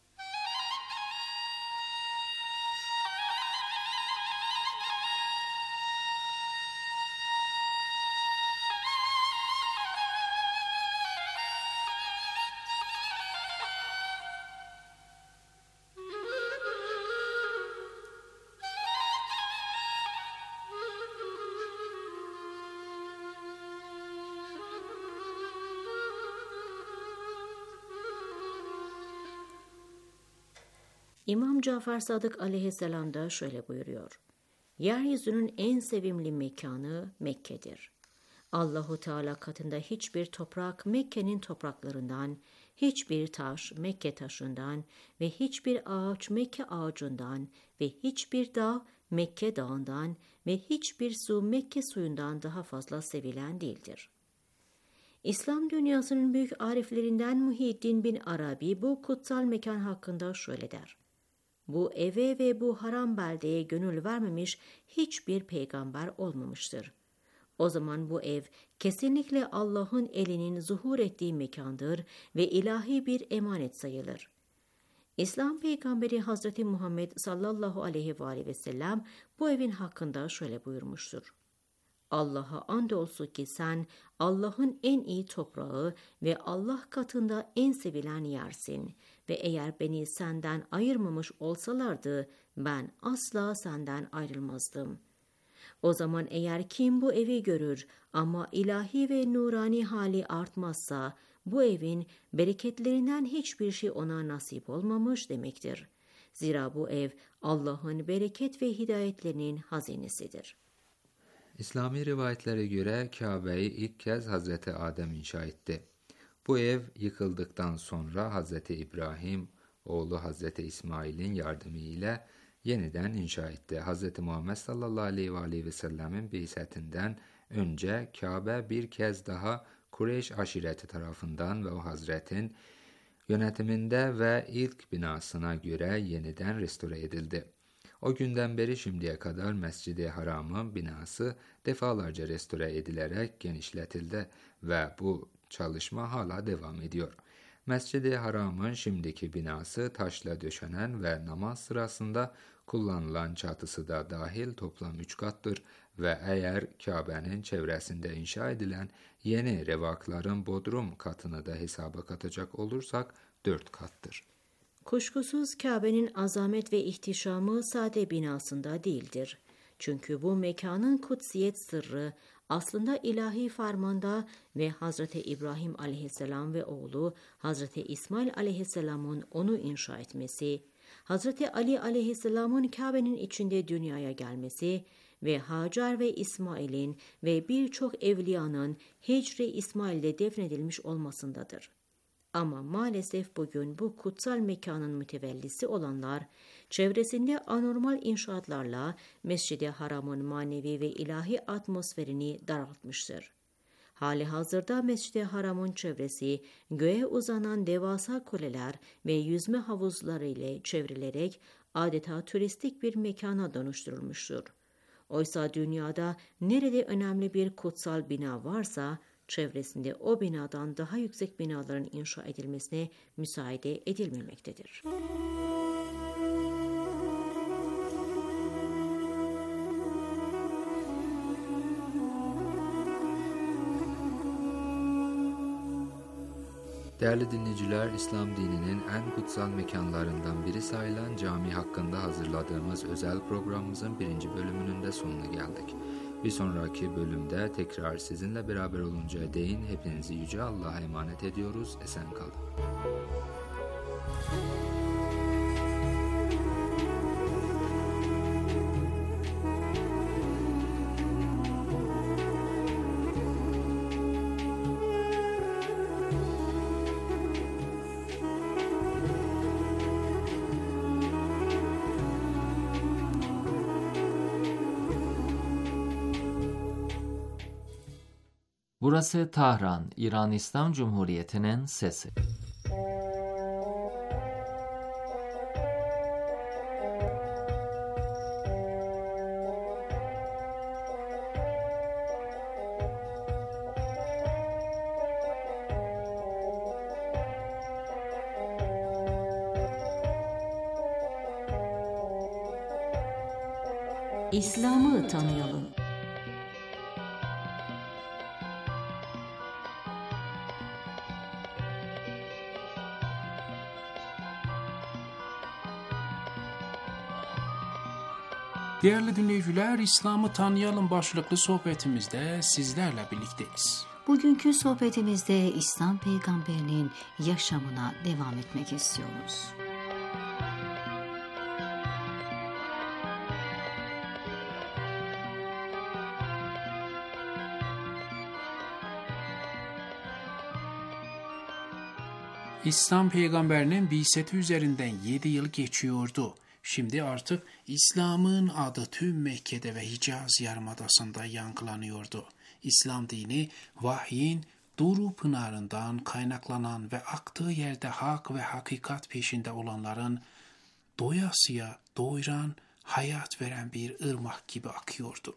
İmam Cafer Sadık aleyhisselam da şöyle buyuruyor. Yeryüzünün en sevimli mekanı Mekke'dir. Allahu Teala katında hiçbir toprak Mekke'nin topraklarından, hiçbir taş Mekke taşından ve hiçbir ağaç Mekke ağacından ve hiçbir dağ Mekke dağından ve hiçbir su Mekke suyundan daha fazla sevilen değildir. İslam dünyasının büyük ariflerinden Muhyiddin bin Arabi bu kutsal mekan hakkında şöyle der: Bu eve ve bu haram beldeye gönül vermemiş hiçbir peygamber olmamıştır. O zaman bu ev kesinlikle Allah'ın elinin zuhur ettiği mekandır ve ilahi bir emanet sayılır. İslam peygamberi Hazreti Muhammed sallallahu aleyhi ve aleyhi ve sellem bu evin hakkında şöyle buyurmuştur: Allah'a andolsun ki sen Allah'ın en iyi toprağı ve Allah katında en sevilen yersin ve eğer beni senden ayırmamış olsalardı ben asla senden ayrılmazdım. O zaman eğer kim bu evi görür ama ilahi ve nurani hali artmazsa bu evin bereketlerinden hiçbir şey ona nasip olmamış demektir. Zira bu ev Allah'ın bereket ve hidayetlerinin hazinesidir. İslami rivayetlere göre Kabe'yi ilk kez Hazreti Adem inşa etti. Bu ev yıkıldıktan sonra Hazreti İbrahim, oğlu Hazreti İsmail'in yardımıyla yeniden inşa etti. Hazreti Muhammed sallallahu aleyhi ve sellemin bi'setinden önce Kabe bir kez daha Kureyş aşireti tarafından ve o Hazretin yönetiminde ve ilk binasına göre yeniden restore edildi. O günden beri şimdiye kadar Mescid-i Haram'ın binası defalarca restore edilerek genişletildi ve bu çalışma hala devam ediyor. Mescid-i Haram'ın şimdiki binası taşla döşenen ve namaz sırasında kullanılan çatısı da dahil toplam 3 kattır ve eğer Kabe'nin çevresinde inşa edilen yeni revakların bodrum katını da hesaba katacak olursak 4 kattır. Kuşkusuz Kabe'nin azamet ve ihtişamı sade binasında değildir. Çünkü bu mekanın kutsiyet sırrı aslında ilahi farmanda ve Hazreti İbrahim aleyhisselam ve oğlu Hazreti İsmail aleyhisselamın onu inşa etmesi, Hazreti Ali aleyhisselamın Kabe'nin içinde dünyaya gelmesi ve Hacer ve İsmail'in ve birçok evliyanın Hicr-i İsmail'de defnedilmiş olmasındadır. Ama maalesef bugün bu kutsal mekanın mütevellisi olanlar, çevresinde anormal inşaatlarla Mescid-i Haram'ın manevi ve ilahi atmosferini daraltmıştır. Halihazırda Mescid-i Haram'ın çevresi, göğe uzanan devasa kuleler ve yüzme havuzları ile çevrilerek adeta turistik bir mekana dönüştürülmüştür. Oysa dünyada nerede önemli bir kutsal bina varsa, çevresinde o binadan daha yüksek binaların inşa edilmesine müsaade edilmemektedir. Değerli dinleyiciler, İslam dininin en kutsal mekanlarından biri sayılan cami hakkında hazırladığımız özel programımızın 1. bölümünün de sonuna geldik. Bir sonraki bölümde tekrar sizinle beraber oluncaya değin hepinizi Yüce Allah'a emanet ediyoruz. Esen kalın. Burası Tahran, İran İslam Cumhuriyeti'nin sesi. İslam'ı tanıyalım. Değerli dinleyiciler, İslam'ı tanıyalım başlıklı sohbetimizde sizlerle birlikteyiz. Bugünkü sohbetimizde İslam peygamberinin yaşamına devam etmek istiyoruz. İslam peygamberinin bi'seti üzerinden 7 yıl geçiyordu. Şimdi artık İslam'ın adı tüm Mekke'de ve Hicaz Yarımadası'nda yankılanıyordu. İslam dini vahyin Duru pınarından kaynaklanan ve aktığı yerde hak ve hakikat peşinde olanların doyasıya doyuran, hayat veren bir ırmak gibi akıyordu.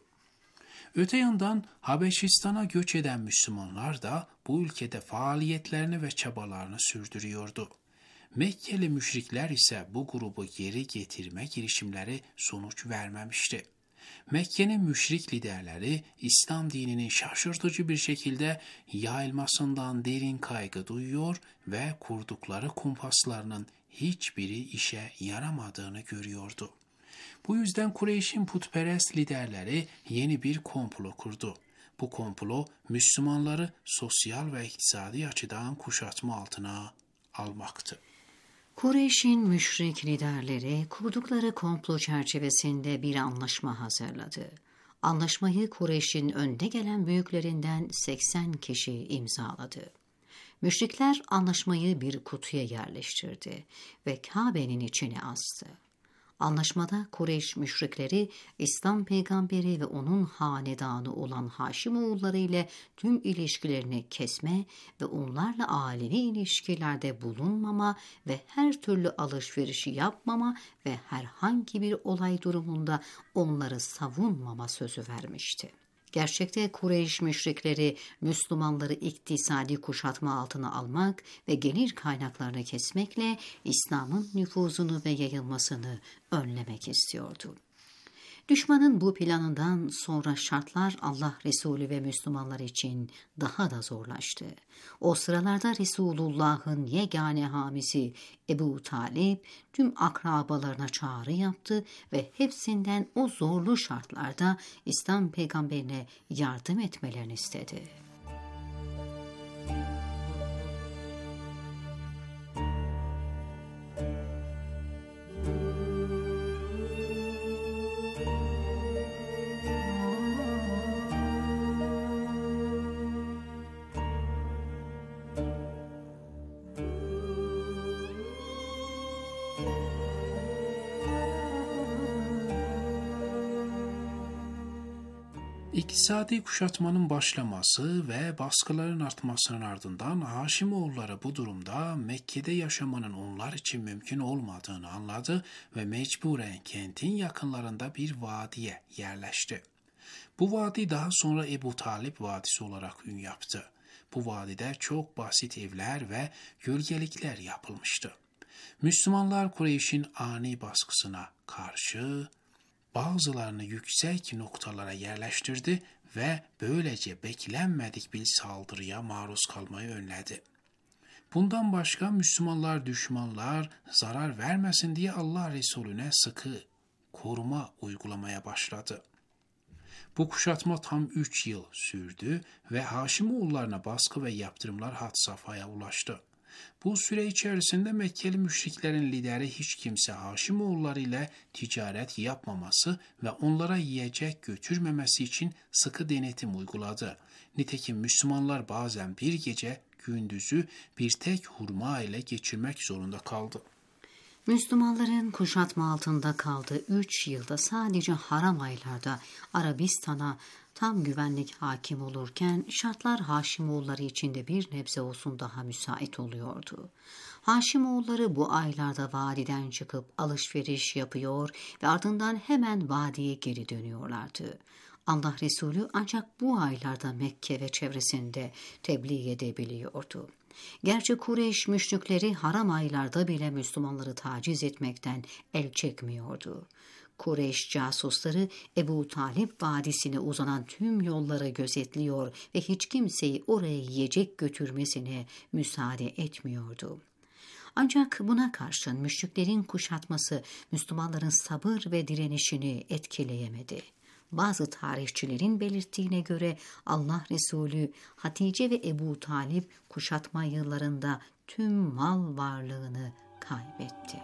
Öte yandan Habeşistan'a göç eden Müslümanlar da bu ülkede faaliyetlerini ve çabalarını sürdürüyordu. Mekkeli müşrikler ise bu grubu geri getirme girişimleri sonuç vermemişti. Mekke'nin müşrik liderleri İslam dininin şaşırtıcı bir şekilde yayılmasından derin kaygı duyuyor ve kurdukları kumpaslarının hiçbiri işe yaramadığını görüyordu. Bu yüzden Kureyş'in putperest liderleri yeni bir komplo kurdu. Bu komplo Müslümanları sosyal ve iktisadi açıdan kuşatma altına almaktı. Kureyş'in müşrik liderleri kurdukları komplo çerçevesinde bir anlaşma hazırladı. Anlaşmayı Kureyş'in önde gelen büyüklerinden 80 kişi imzaladı. Müşrikler anlaşmayı bir kutuya yerleştirdi ve Kabe'nin içine astı. Anlaşmada Kureyş müşrikleri İslam peygamberi ve onun hanedanı olan Haşimoğulları ile tüm ilişkilerini kesme ve onlarla ailevi ilişkilerde bulunmama ve her türlü alışverişi yapmama ve herhangi bir olay durumunda onları savunmama sözü vermişti. Gerçekte Kureyş müşrikleri Müslümanları iktisadi kuşatma altına almak ve gelir kaynaklarını kesmekle İslam'ın nüfuzunu ve yayılmasını önlemek istiyordu. Düşmanın bu planından sonra şartlar Allah Resulü ve Müslümanlar için daha da zorlaştı. O sıralarda Resulullah'ın yegane hamisi Ebu Talib tüm akrabalarına çağrı yaptı ve hepsinden o zorlu şartlarda İslam peygamberine yardım etmelerini istedi. İktisadi kuşatmanın başlaması ve baskıların artmasının ardından Haşimoğulları bu durumda Mekke'de yaşamanın onlar için mümkün olmadığını anladı ve mecburen kentin yakınlarında bir vadiye yerleşti. Bu vadi daha sonra Ebu Talib Vadisi olarak ün yaptı. Bu vadide çok basit evler ve gölgelikler yapılmıştı. Müslümanlar Kureyş'in ani baskısına karşı bazılarını yüksek noktalara yerleştirdi ve böylece beklenmedik bir saldırıya maruz kalmayı önledi. Bundan başka Müslümanlar düşmanlar zarar vermesin diye Allah Resulüne sıkı koruma uygulamaya başladı. Bu kuşatma tam 3 yıl sürdü ve Haşimoğullarına baskı ve yaptırımlar had safhaya ulaştı. Bu süre içerisinde Mekkeli müşriklerin lideri hiç kimse Haşimoğulları ile ticaret yapmaması ve onlara yiyecek götürmemesi için sıkı denetim uyguladı. Nitekim Müslümanlar bazen bir gece gündüzü bir tek hurma ile geçirmek zorunda kaldı. Müslümanların kuşatma altında kaldığı 3 yılda sadece haram aylarda Arabistan'a tam güvenlik hakim olurken şartlar Haşimoğulları için de bir nebze olsun daha müsait oluyordu. Haşimoğulları bu aylarda vadiden çıkıp alışveriş yapıyor ve ardından hemen vadiye geri dönüyorlardı. Allah Resulü ancak bu aylarda Mekke ve çevresinde tebliğ edebiliyordu. Gerçi Kureyş müşrikleri haram aylarda bile Müslümanları taciz etmekten el çekmiyordu. Kureyş casusları Ebu Talib Vadisi'ne uzanan tüm yolları gözetliyor ve hiç kimseyi oraya yiyecek götürmesine müsaade etmiyordu. Ancak buna karşın müşriklerin kuşatması Müslümanların sabır ve direnişini etkileyemedi. Bazı tarihçilerin belirttiğine göre Allah Resulü Hatice ve Ebu Talib kuşatma yıllarında tüm mal varlığını kaybetti.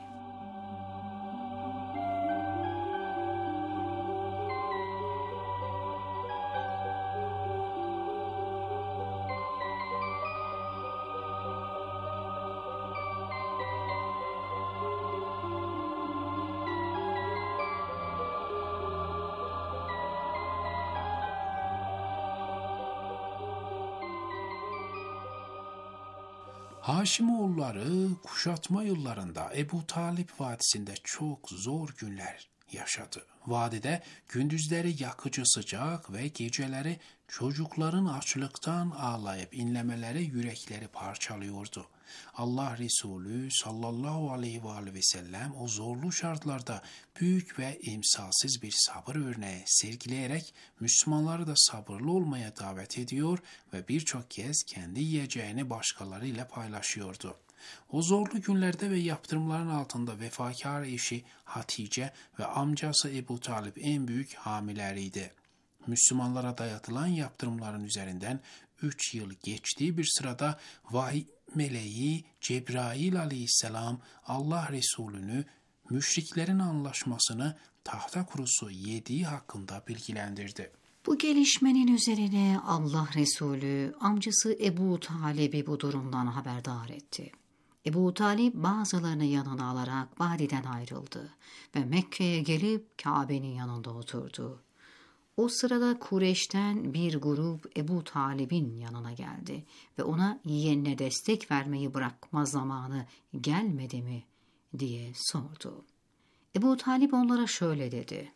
Haşimoğulları kuşatma yıllarında Ebu Talip Vadisi'nde çok zor günler yaşadı. Vadide gündüzleri yakıcı sıcak ve geceleri çocukların açlıktan ağlayıp inlemeleri yürekleri parçalıyordu. Allah Resulü sallallahu aleyhi ve sellem o zorlu şartlarda büyük ve imsalsiz bir sabır örneği sergileyerek Müslümanları da sabırlı olmaya davet ediyor ve birçok kez kendi yiyeceğini başkalarıyla paylaşıyordu. O zorlu günlerde ve yaptırımların altında vefakar eşi Hatice ve amcası Ebu Talip en büyük hamileriydi. Müslümanlara dayatılan yaptırımların üzerinden 3 yıl geçtiği bir sırada vahiy meleği Cebrail aleyhisselam Allah Resulü'nü müşriklerin anlaşmasını tahta kurusu yediği hakkında bilgilendirdi. Bu gelişmenin üzerine Allah Resulü amcası Ebu Talib'i bu durumdan haberdar etti. Ebu Talib bazılarını yanına alarak vadiden ayrıldı ve Mekke'ye gelip Kabe'nin yanında oturdu. O sırada Kureyş'ten bir grup Ebu Talib'in yanına geldi ve ona yeğenine destek vermeyi bırakma zamanı gelmedi mi diye sordu. Ebu Talib onlara şöyle dedi: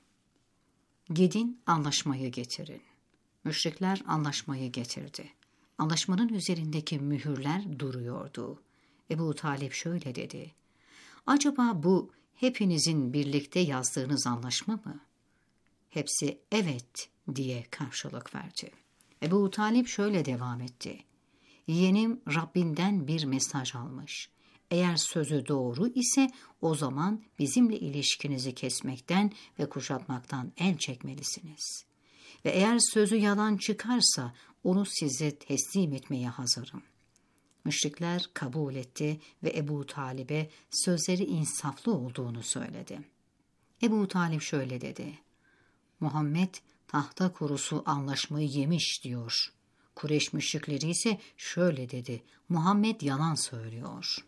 "Gidin anlaşmayı getirin." Müşrikler anlaşmayı getirdi. Anlaşmanın üzerindeki mühürler duruyordu. Ebu Talib şöyle dedi: "Acaba bu hepinizin birlikte yazdığınız anlaşma mı?" Hepsi evet diye karşılık verdi. Ebu Talib şöyle devam etti: "Yeğenim Rabbinden bir mesaj almış. Eğer sözü doğru ise o zaman bizimle ilişkinizi kesmekten ve kuşatmaktan el çekmelisiniz. Ve eğer sözü yalan çıkarsa onu size teslim etmeye hazırım." Müşrikler kabul etti ve Ebu Talib'e sözleri insaflı olduğunu söyledi. Ebu Talib şöyle dedi: "Muhammed tahta kurusu anlaşmayı yemiş diyor." Kureyş müşrikleri ise şöyle dedi: "Muhammed yalan söylüyor."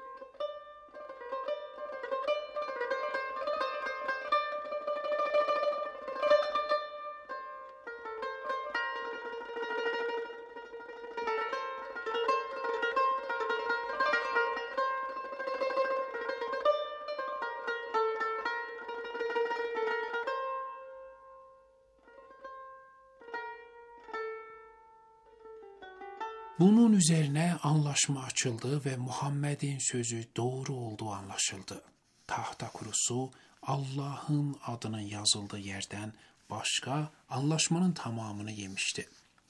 Bunun üzerine anlaşma açıldı ve Muhammed'in sözü doğru olduğu anlaşıldı. Tahta kurusu Allah'ın adının yazıldığı yerden başka anlaşmanın tamamını yemişti.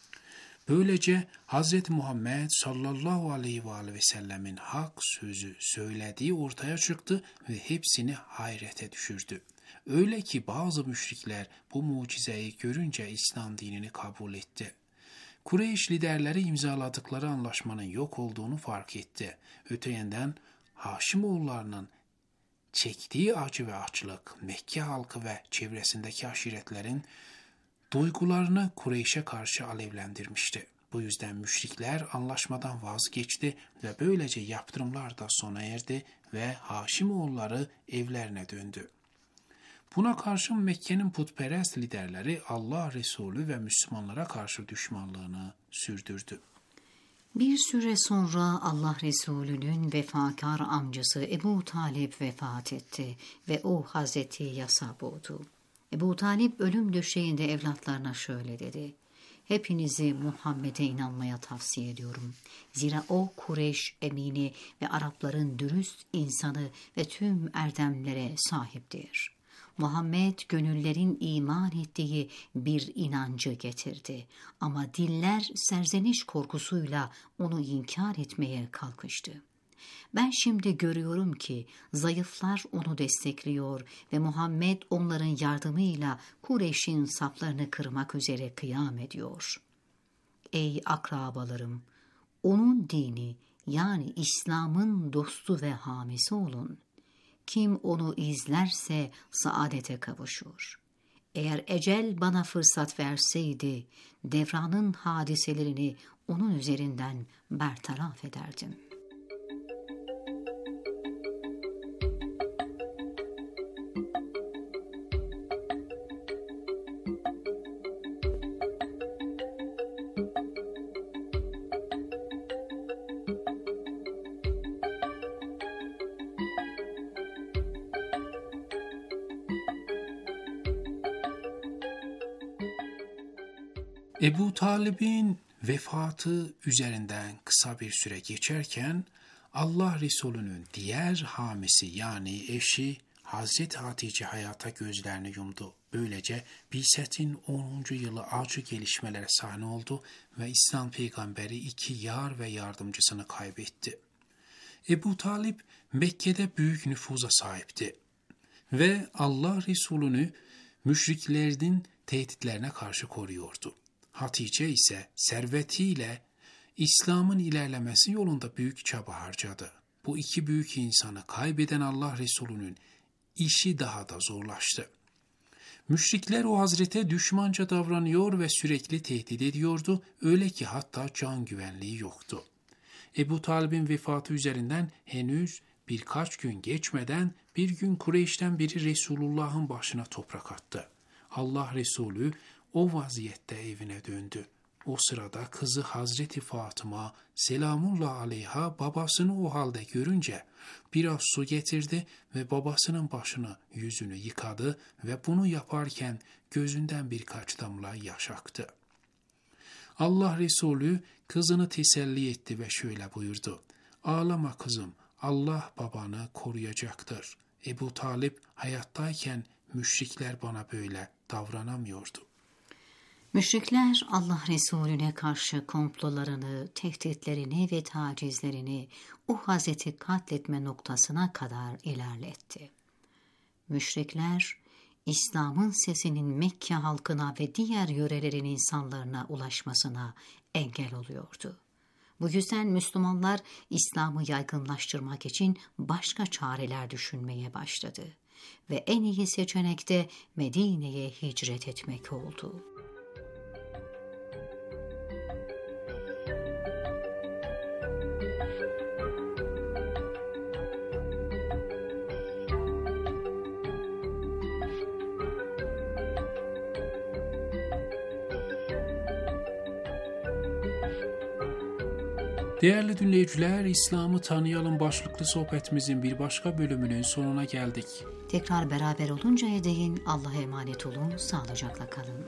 Böylece Hz. Muhammed sallallahu aleyhi ve sellemin hak sözü söylediği ortaya çıktı ve hepsini hayrete düşürdü. Öyle ki bazı müşrikler bu mucizeyi görünce İslam dinini kabul etti. Kureyş liderleri imzaladıkları anlaşmanın yok olduğunu fark etti. Öte yandan Haşimoğullarının çektiği acı ve açlık Mekke halkı ve çevresindeki aşiretlerin duygularını Kureyş'e karşı alevlendirmişti. Bu yüzden müşrikler anlaşmadan vazgeçti ve böylece yaptırımlar da sona erdi ve Haşimoğulları evlerine döndü. Buna karşın Mekke'nin putperest liderleri Allah Resulü ve Müslümanlara karşı düşmanlığını sürdürdü. Bir süre sonra Allah Resulü'nün vefakar amcası Ebu Talib vefat etti ve o Hazreti Yasab oldu. Ebu Talib ölüm döşeğinde evlatlarına şöyle dedi: "Hepinizi Muhammed'e inanmaya tavsiye ediyorum. Zira o Kureyş emini ve Arapların dürüst insanı ve tüm erdemlere sahiptir. Muhammed gönüllerin iman ettiği bir inancı getirdi ama diller serzeniş korkusuyla onu inkar etmeye kalkıştı. Ben şimdi görüyorum ki zayıflar onu destekliyor ve Muhammed onların yardımıyla Kureyş'in saflarını kırmak üzere kıyam ediyor. Ey akrabalarım, onun dini yani İslam'ın dostu ve hamisi olun. Kim onu izlerse saadete kavuşur. Eğer ecel bana fırsat verseydi, devranın hadiselerini onun üzerinden bertaraf ederdim." Ebu Talib'in vefatı üzerinden kısa bir süre geçerken Allah Resulü'nün diğer hamisi yani eşi Hazreti Hatice hayata gözlerini yumdu. Böylece Bi'setin 10. yılı acı gelişmelere sahne oldu ve İslam peygamberi 2 yar ve yardımcısını kaybetti. Ebu Talib Mekke'de büyük nüfuza sahipti ve Allah Resulü'nü müşriklerin tehditlerine karşı koruyordu. Hatice ise servetiyle İslam'ın ilerlemesi yolunda büyük çaba harcadı. Bu iki büyük insanı kaybeden Allah Resulü'nün işi daha da zorlaştı. Müşrikler o hazrete düşmanca davranıyor ve sürekli tehdit ediyordu, öyle ki hatta can güvenliği yoktu. Ebu Talib'in vefatı üzerinden henüz birkaç gün geçmeden bir gün Kureyş'ten biri Resulullah'ın başına toprak attı. Allah Resulü o vaziyette evine döndü. O sırada kızı Hazreti Fatıma selamullah aleyha babasını o halde görünce biraz su getirdi ve babasının başını yüzünü yıkadı ve bunu yaparken gözünden birkaç damla yaş aktı. Allah Resulü kızını teselli etti ve şöyle buyurdu: "Ağlama kızım, Allah babanı koruyacaktır. Ebu Talib hayattayken müşrikler bana böyle davranamıyordu." Müşrikler Allah Resulüne karşı komplolarını, tehditlerini ve tacizlerini o hazreti katletme noktasına kadar ilerletti. Müşrikler, İslam'ın sesinin Mekke halkına ve diğer yörelerin insanlarına ulaşmasına engel oluyordu. Bu yüzden Müslümanlar İslam'ı yaygınlaştırmak için başka çareler düşünmeye başladı ve en iyi seçenek de Medine'ye hicret etmek oldu. Değerli dinleyiciler, İslam'ı tanıyalım başlıklı sohbetimizin bir başka bölümünün sonuna geldik. Tekrar beraber oluncaya değin Allah'a emanet olun, sağlıcakla kalın.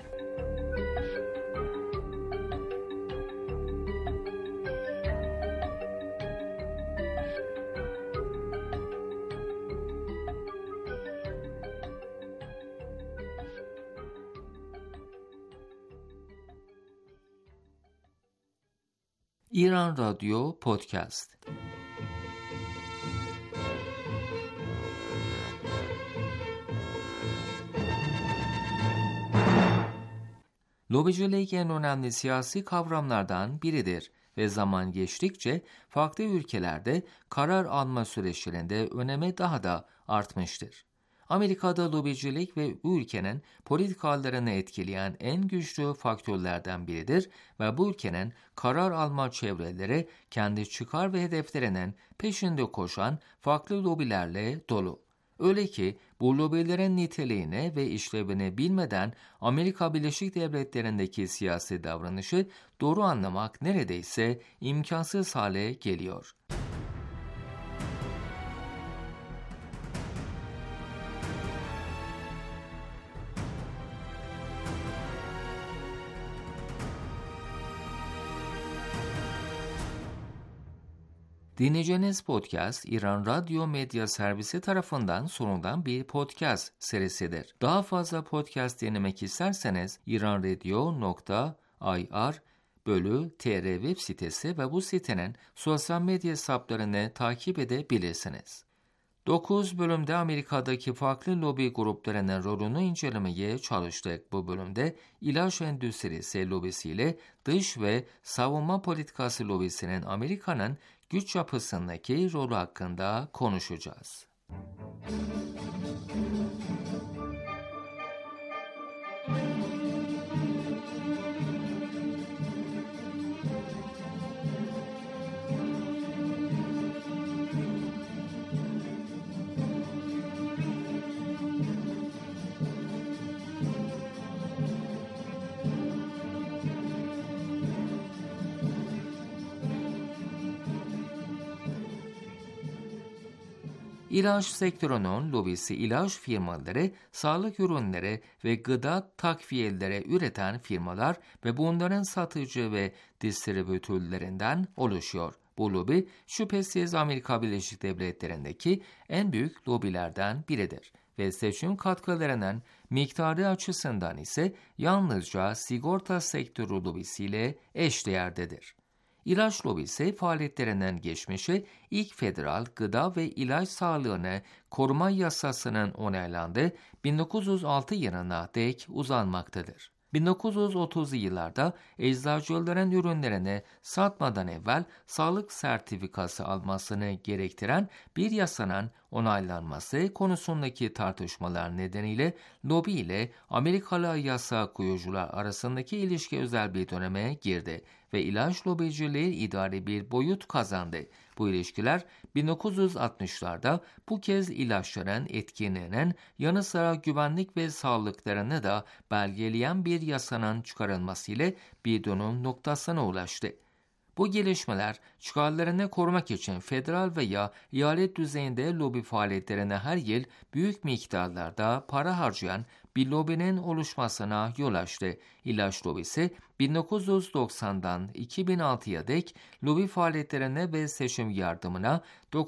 İran Radyo Podcast. Lobicilik en önemli siyasi kavramlardan biridir ve zaman geçtikçe farklı ülkelerde karar alma süreçlerinde önemi daha da artmıştır. Amerika'da lobicilik ve bu ülkenin politikalarını etkileyen en güçlü faktörlerden biridir ve bu ülkenin karar alma çevreleri kendi çıkar ve hedeflerinin peşinde koşan farklı lobilerle dolu. Öyle ki bu lobilerin niteliğini ve işlevini bilmeden Amerika Birleşik Devletleri'ndeki siyasi davranışı doğru anlamak neredeyse imkansız hale geliyor. Dinleyeceğiniz podcast, İran Radyo Medya Servisi tarafından sunulan bir podcast serisidir. Daha fazla podcast dinlemek isterseniz iranradio.ir/tr web sitesi ve bu sitenin sosyal medya hesaplarını takip edebilirsiniz. 9 bölümde Amerika'daki farklı lobi gruplarının rolünü incelemeye çalıştık. Bu bölümde ilaç endüstrisi lobisiyle dış ve savunma politikası lobisinin Amerika'nın güç yapısındaki rolü hakkında konuşacağız. İlaç sektörünün lobisi ilaç firmaları, sağlık ürünleri ve gıda takviyeleri üreten firmalar ve bunların satıcı ve distribütörlerinden oluşuyor. Bu lobi şüphesiz Amerika Birleşik Devletleri'ndeki en büyük lobilerden biridir ve seçim katkılarının miktarı açısından ise yalnızca sigorta sektörü lobisiyle eşdeğerdedir. İlaç lobisi faaliyetlerinden geçmişi ilk federal gıda ve ilaç sağlığını koruma yasasının onaylandığı 1906 yılına dek uzanmaktadır. 1930'lu yıllarda eczacıların ürünlerini satmadan evvel sağlık sertifikası almasını gerektiren bir yasanın onaylanması konusundaki tartışmalar nedeniyle lobi ile Amerikalı yasa koyucular arasındaki ilişki özel bir döneme girdi ve ilaç lobiciliği idari bir boyut kazandı. Bu ilişkiler 1960'larda bu kez ilaçların etkinliğinin yanı sıra güvenlik ve sağlıklarını da belgeleyen bir yasanın çıkarılmasıyla bir dönüm noktasına ulaştı. Bu gelişmeler çıkarlarını korumak için federal veya eyalet düzeyinde lobi faaliyetlerine her yıl büyük miktarlarda para harcayan bir lobinin oluşmasına yol açtı. İlaç lobisi 1990'dan 2006'ya dek lobi faaliyetlerine ve seçim yardımına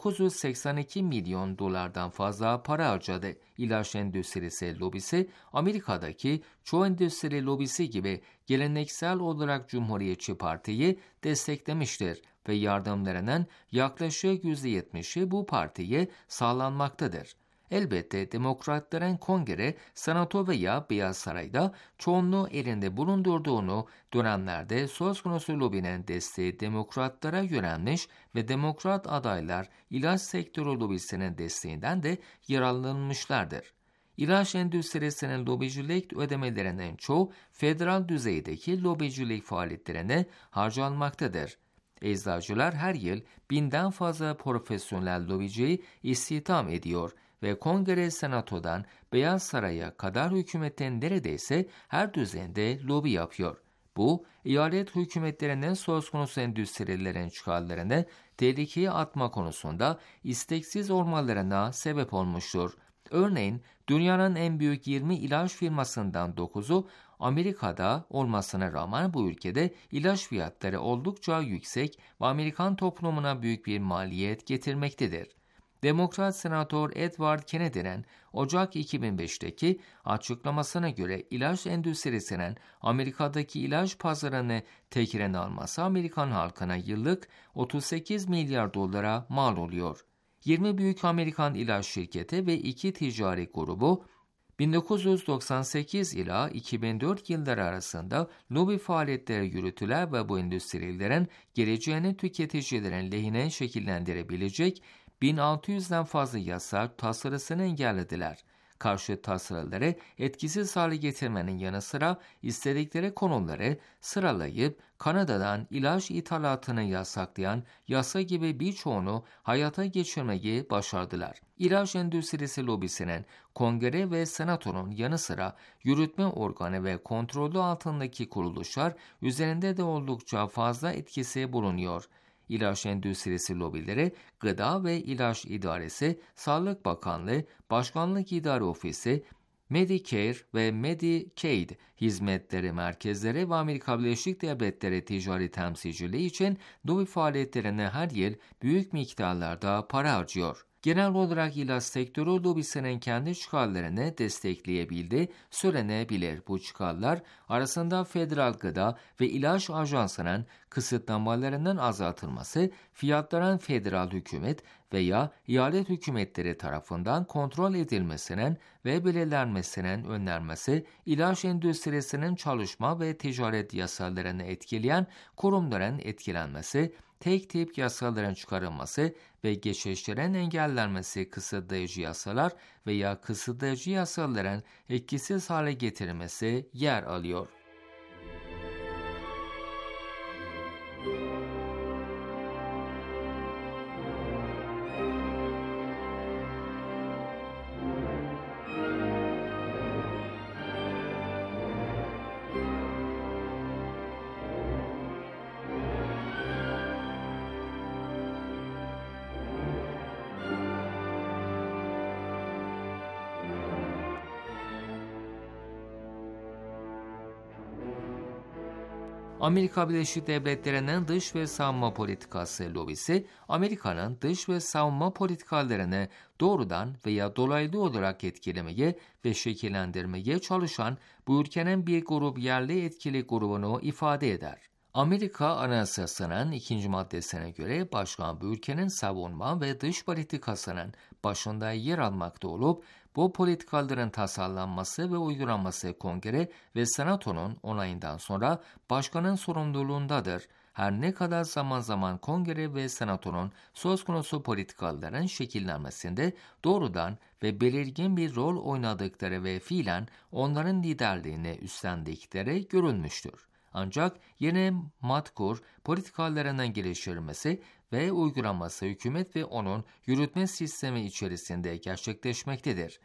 982 milyon dolardan fazla para harcadı. İlaç endüstrisi lobisi Amerika'daki çoğu endüstri lobisi gibi geleneksel olarak Cumhuriyetçi Parti'yi desteklemiştir ve yardımlarının yaklaşık %70'i bu partiye sağlanmaktadır. Elbette demokratların kongre, senato veya Beyaz Saray'da çoğunluğu elinde bulundurduğunu dönemlerde söz konusu lobinin desteği demokratlara yönelmiş ve demokrat adaylar ilaç sektörü lobisinin desteğinden de yararlanmışlardır. İlaç endüstrisinin lobicilik ödemelerinin çoğu federal düzeydeki lobicilik faaliyetlerine harcanmaktadır. Eczacılar her yıl 1000'den fazla profesyonel lobiciyi istihdam ediyor ve Kongre Senato'dan Beyaz Saray'a kadar hükümetin neredeyse her düzeyde lobi yapıyor. Bu, eyalet hükümetlerinin söz konusu endüstrilerin çıkarlarını tehlikeye atma konusunda isteksiz olmalarına sebep olmuştur. Örneğin, dünyanın en büyük 20 ilaç firmasından 9'u Amerika'da olmasına rağmen bu ülkede ilaç fiyatları oldukça yüksek ve Amerikan toplumuna büyük bir maliyet getirmektedir. Demokrat Senatör Edward Kennedy'nin Ocak 2005'teki açıklamasına göre ilaç endüstrisinin Amerika'daki ilaç pazarını tekrarına alması Amerikan halkına yıllık 38 milyar dolara mal oluyor. 20 büyük Amerikan ilaç şirketi ve 2 ticari grubu 1998 ila 2004 yılları arasında lobi faaliyetleri yürütüler ve bu endüstrilerin geleceğini tüketicilerin lehine şekillendirebilecek 1600'den fazla yasa tasarısını engellediler. Karşı tasarıları etkisiz hale getirmenin yanı sıra istedikleri konuları sıralayıp Kanada'dan ilaç ithalatını yasaklayan yasa gibi birçoğunu hayata geçirmeyi başardılar. İlaç endüstrisi lobisinin kongre ve senatonun yanı sıra yürütme organı ve kontrolü altındaki kuruluşlar üzerinde de oldukça fazla etkisi bulunuyor. İlaç endüstrisi lobileri, Gıda ve İlaç İdaresi, Sağlık Bakanlığı, Başkanlık İdare Ofisi, Medicare ve Medicaid hizmetleri merkezleri ve Amerika Birleşik Devletleri ticari temsilciliği için lobi faaliyetlerine her yıl büyük miktarlarda para harcıyor. Genel olarak ilaç sektörü lobisinin kendi çıkarlarını destekleyebildiği söylenebilir. Bu çıkarlar arasında Federal Gıda ve İlaç Ajansı'nın kısıtlamalarının azaltılması, fiyatların federal hükümet veya eyalet hükümetleri tarafından kontrol edilmesinin ve belirlenmesinin önlenmesi, ilaç endüstrisinin çalışma ve ticaret yasalarını etkileyen kurumların etkilenmesi, tek tip yasaların çıkarılması ve geçişlerin engellenmesi, kısıtlayıcı yasalar veya kısıtlayıcı yasaların etkisiz hale getirilmesi yer alıyor. Amerika Birleşik Devletleri'nin dış ve savunma politikası lobisi, Amerika'nın dış ve savunma politikalarını doğrudan veya dolaylı olarak etkilemeye ve şekillendirmeye çalışan bu ülkenin bir grup yerli etkili grubunu ifade eder. Amerika Anayasası'nın 2. maddesine göre başkan bu ülkenin savunma ve dış politikasının başında yer almakta olup, bu politikaların tasarlanması ve uygulanması Kongre ve Senato'nun onayından sonra başkanın sorumluluğundadır. Her ne kadar zaman zaman Kongre ve Senato'nun söz konusu politikaların şekillenmesinde doğrudan ve belirgin bir rol oynadıkları ve fiilen onların liderliğini üstlendikleri görülmüştür. Ancak yeni madkur politikalarının geliştirilmesi ve uygulanması hükümet ve onun yürütme sistemi içerisinde gerçekleşmektedir.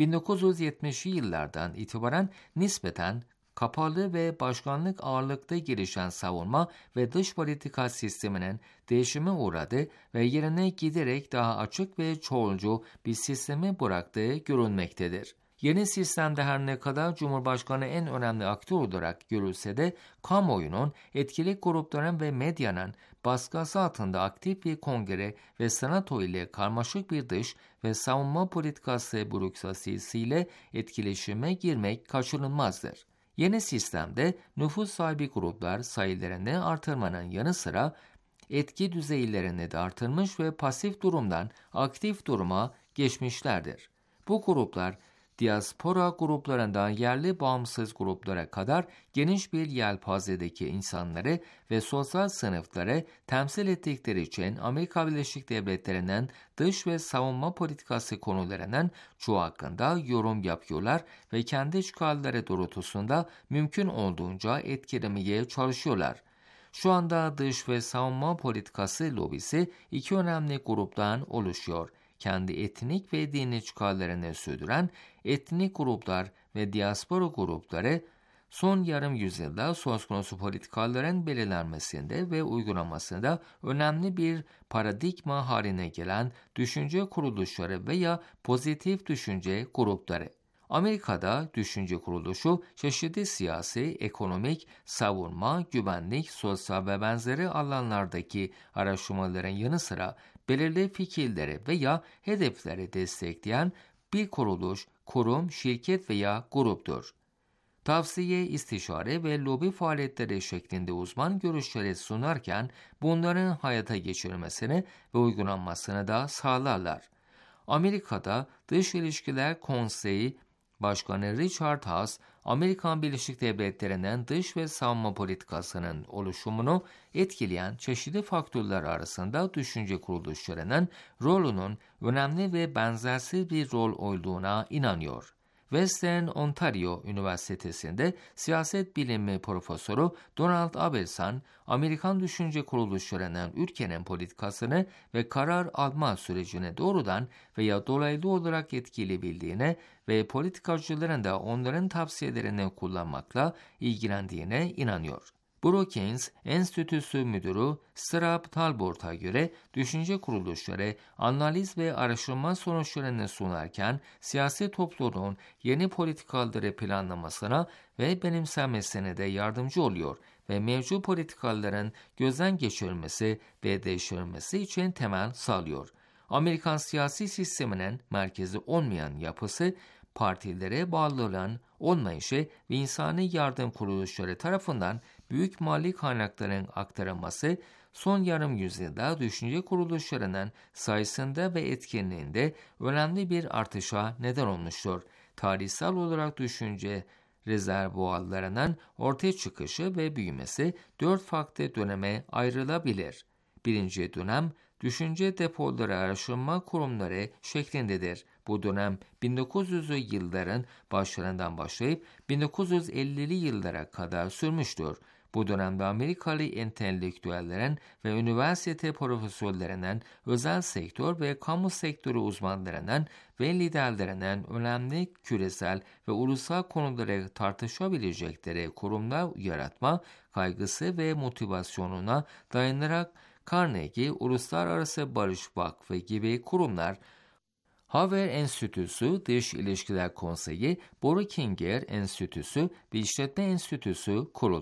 1970'li yıllardan itibaren nispeten kapalı ve başkanlık ağırlıkta gelişen savunma ve dış politika sisteminin değişime uğradı ve yerine giderek daha açık ve çoğulcu bir sistemi bıraktığı görülmektedir. Yeni sistemde her ne kadar Cumhurbaşkanı en önemli aktör olarak görülse de kamuoyunun, etkili grupların ve medyanın baskısı altında aktif bir Kongre ve Senato ile karmaşık bir dış ve savunma politikası bürokrasisiyle etkileşime girmek kaçınılmazdır. Yeni sistemde nüfus sahibi gruplar sayılarını artırmanın yanı sıra etki düzeylerini de artırmış ve pasif durumdan aktif duruma geçmişlerdir. Bu gruplar diaspora gruplarından yerli bağımsız gruplara kadar geniş bir yelpazedeki insanları ve sosyal sınıfları temsil ettikleri için Amerika Birleşik Devletleri'nin dış ve savunma politikası konularının çoğu hakkında yorum yapıyorlar ve kendi çıkarları doğrultusunda mümkün olduğunca etkilemeye çalışıyorlar. Şu anda dış ve savunma politikası lobisi iki önemli gruptan oluşuyor. Kendi etnik ve dini çıkarlarını sürdüren etnik gruplar ve diaspora grupları son yarım yüzyılda söz konusu politikaların belirlenmesinde ve uygulanmasında önemli bir paradigma haline gelen düşünce kuruluşları veya pozitif düşünce grupları. Amerika'da düşünce kuruluşu çeşitli siyasi, ekonomik, savunma, güvenlik, sosyal ve benzeri alanlardaki araştırmaların yanı sıra belirli fikirleri veya hedefleri destekleyen bir kuruluş, kurum, şirket veya gruptur. Tavsiye, istişare ve lobi faaliyetleri şeklinde uzman görüşleri sunarken bunların hayata geçirilmesini ve uygulanmasını da sağlarlar. Amerika'da Dış İlişkiler Konseyi Başkanı Richard Haass, Amerikan Birleşik Devletleri'nin dış ve savunma politikasının oluşumunu etkileyen çeşitli faktörler arasında düşünce kuruluşlarının rolünün önemli ve benzersiz bir rol olduğuna inanıyor. Western Ontario Üniversitesi'nde siyaset bilimi profesörü Donald Abelson, Amerikan düşünce kuruluşlarının ülkenin politikasını ve karar alma sürecini doğrudan veya dolaylı olarak etkileyebildiğine ve politikacıların da onların tavsiyelerini kullanmakla ilgilendiğine inanıyor. Brookings Enstitüsü Müdürü Strap Talbort'a göre düşünce kuruluşları analiz ve araştırma sonuçlarını sunarken siyasi toplumun yeni politikaları planlamasına ve benimsenmesine de yardımcı oluyor ve mevcut politikaların gözden geçirilmesi ve değiştirilmesi için temel sağlıyor. Amerikan siyasi sisteminin merkezi olmayan yapısı, partilere bağlı olan olmayışı ve insani yardım kuruluşları tarafından büyük mali kaynakların aktarılması son yarım yüzyılda düşünce kuruluşlarının sayısında ve etkinliğinde önemli bir artışa neden olmuştur. Tarihsel olarak düşünce rezervuarlarının ortaya çıkışı ve büyümesi 4 farklı döneme ayrılabilir. Birinci dönem, düşünce depoları araştırma kurumları şeklindedir. Bu dönem 1900'lü yılların başlarından başlayıp 1950'li yıllara kadar sürmüştür. Bu dönemde Amerikalı entelektüellerin ve üniversite profesörlerinin, özel sektör ve kamu sektörü uzmanlarının ve liderlerinin önemli küresel ve ulusal konuları tartışabilecekleri kurumlar yaratma kaygısı ve motivasyonuna dayanarak Carnegie Uluslararası Barış Vakfı gibi kurumlar, Hoover Enstitüsü, Dış İlişkiler Konseyi, Brookings Enstitüsü ve İşletme Enstitüsü kuruldu.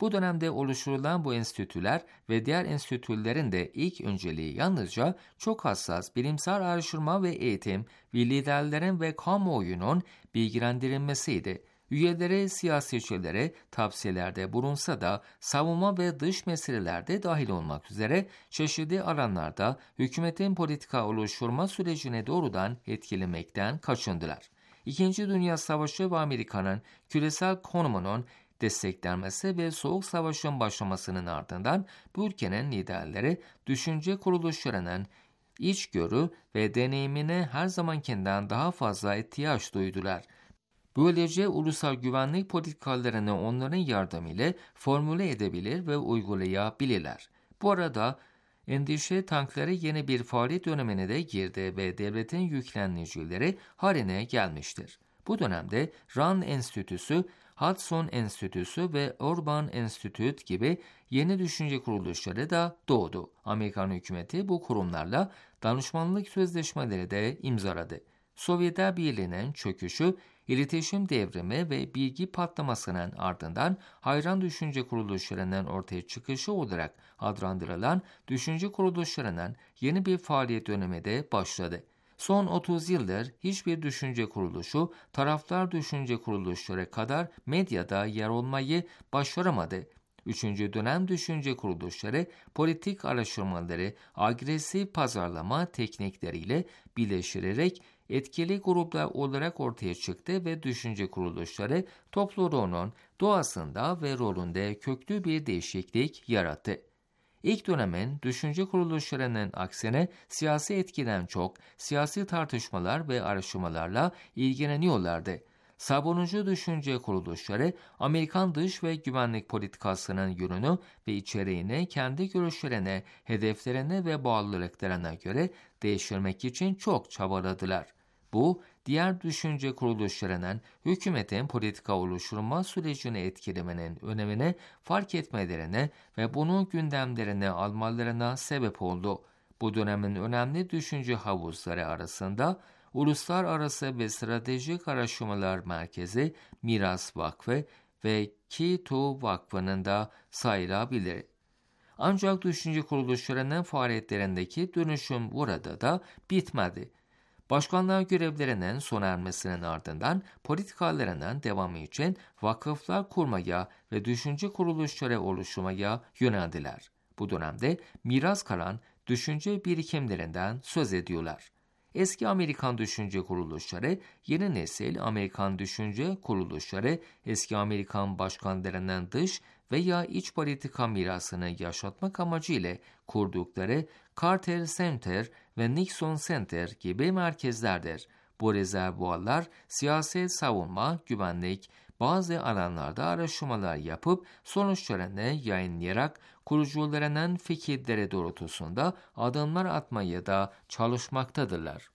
Bu dönemde oluşturulan bu enstitüler ve diğer enstitülerin de ilk önceliği yalnızca çok hassas bilimsel araştırma ve eğitim ve liderlerin ve kamuoyunun bilgilendirilmesiydi. Üyeleri siyasetçilere tavsiyelerde bulunsa da savunma ve dış meselelerde dahil olmak üzere çeşitli alanlarda hükümetin politika oluşturma sürecini doğrudan etkilemekten kaçındılar. İkinci Dünya Savaşı ve Amerika'nın küresel konumunun desteklenmesi ve Soğuk Savaş'ın başlamasının ardından bu ülkenin liderleri düşünce kuruluşlarının içgörü ve deneyimine her zamankinden daha fazla ihtiyaç duydular. Böylece ulusal güvenlik politikalarını onların yardımıyla formüle edebilir ve uygulayabilirler. Bu arada endişe tankları yeni bir faaliyet dönemine de girdi ve devletin yüklenicileri haline gelmiştir. Bu dönemde Rand Enstitüsü, Hudson Enstitüsü ve Urban Institute gibi yeni düşünce kuruluşları da doğdu. Amerikan hükümeti bu kurumlarla danışmanlık sözleşmeleri de imzaladı. Sovyetler Birliği'nin çöküşü, iletişim devrimi ve bilgi patlamasının ardından hayran düşünce kuruluşlarının ortaya çıkışı olarak adlandırılan düşünce kuruluşlarının yeni bir faaliyet dönemi de başladı. Son 30 yıldır hiçbir düşünce kuruluşu taraftar düşünce kuruluşları kadar medyada yer olmayı başaramadı. Üçüncü dönem düşünce kuruluşları politik araştırmaları agresif pazarlama teknikleriyle birleştirerek etkili gruplar olarak ortaya çıktı ve düşünce kuruluşları topluluğunun doğasında ve rolünde köklü bir değişiklik yarattı. İlk dönemin düşünce kuruluşlarının aksine siyasi etkiden çok siyasi tartışmalar ve araştırmalarla ilgileniyorlardı. Savunucu düşünce kuruluşları Amerikan dış ve güvenlik politikasının yönünü ve içeriğini kendi görüşlerine, hedeflerine ve bağlılıklarına göre değiştirmek için çok çabaladılar. Bu, diğer düşünce kuruluşlarının hükümetin politika oluşturma sürecini etkilemenin önemini fark etmelerine ve bunun gündemlerine almalarına sebep oldu. Bu dönemin önemli düşünce havuzları arasında Uluslararası ve Stratejik Araştırmalar Merkezi, Miras Vakfı ve K2 Vakfı'nın da sayılabilir. Ancak düşünce kuruluşlarının faaliyetlerindeki dönüşüm burada da bitmedi. Başkanlar görevlerinin sona ermesinin ardından politikalarının devamı için vakıflar kurmaya ve düşünce kuruluşları oluşturmaya yöneldiler. Bu dönemde miras kalan düşünce birikimlerinden söz ediyorlar. Eski Amerikan düşünce kuruluşları, yeni nesil Amerikan düşünce kuruluşları, eski Amerikan başkanlarının dış veya iç politika mirasını yaşatmak amacıyla kurdukları Carter Center ve Nixon Center gibi merkezlerdir. Bu rezervuarlar siyaset, savunma, güvenlik, bazı alanlarda araştırmalar yapıp sonuçlarını yayınlayarak kurucularının fikirleri doğrultusunda adımlar atmaya da çalışmaktadırlar.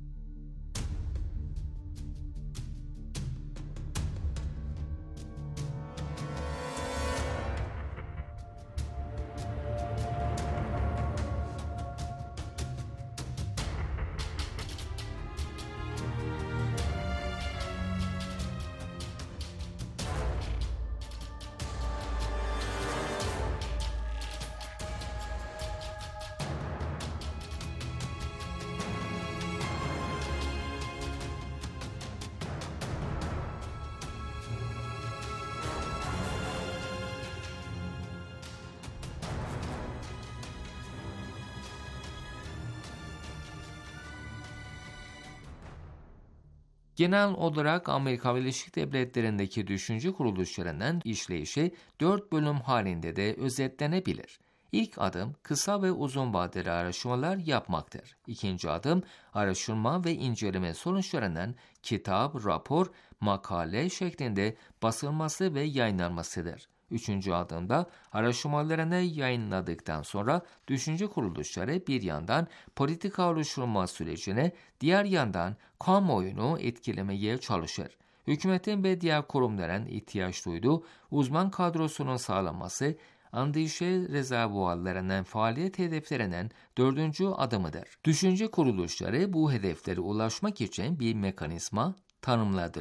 Genel olarak Amerika Birleşik Devletleri'ndeki düşünce kuruluşlarının işleyişi 4 bölüm halinde de özetlenebilir. İlk adım kısa ve uzun vadeli araştırmalar yapmaktır. İkinci adım araştırma ve inceleme sonuçlarının kitap, rapor, makale şeklinde basılması ve yayınlanmasıdır. Üçüncü adımda araştırmalarını yayınladıktan sonra düşünce kuruluşları bir yandan politika oluşturma sürecine, diğer yandan kamuoyunu etkilemeye çalışır. Hükümetin ve diğer kurumların ihtiyaç duyduğu uzman kadrosunun sağlanması, endişe rezervuarlarının faaliyet hedeflerinin 4. adımıdır. Düşünce kuruluşları bu hedeflere ulaşmak için bir mekanizma tanımladılar.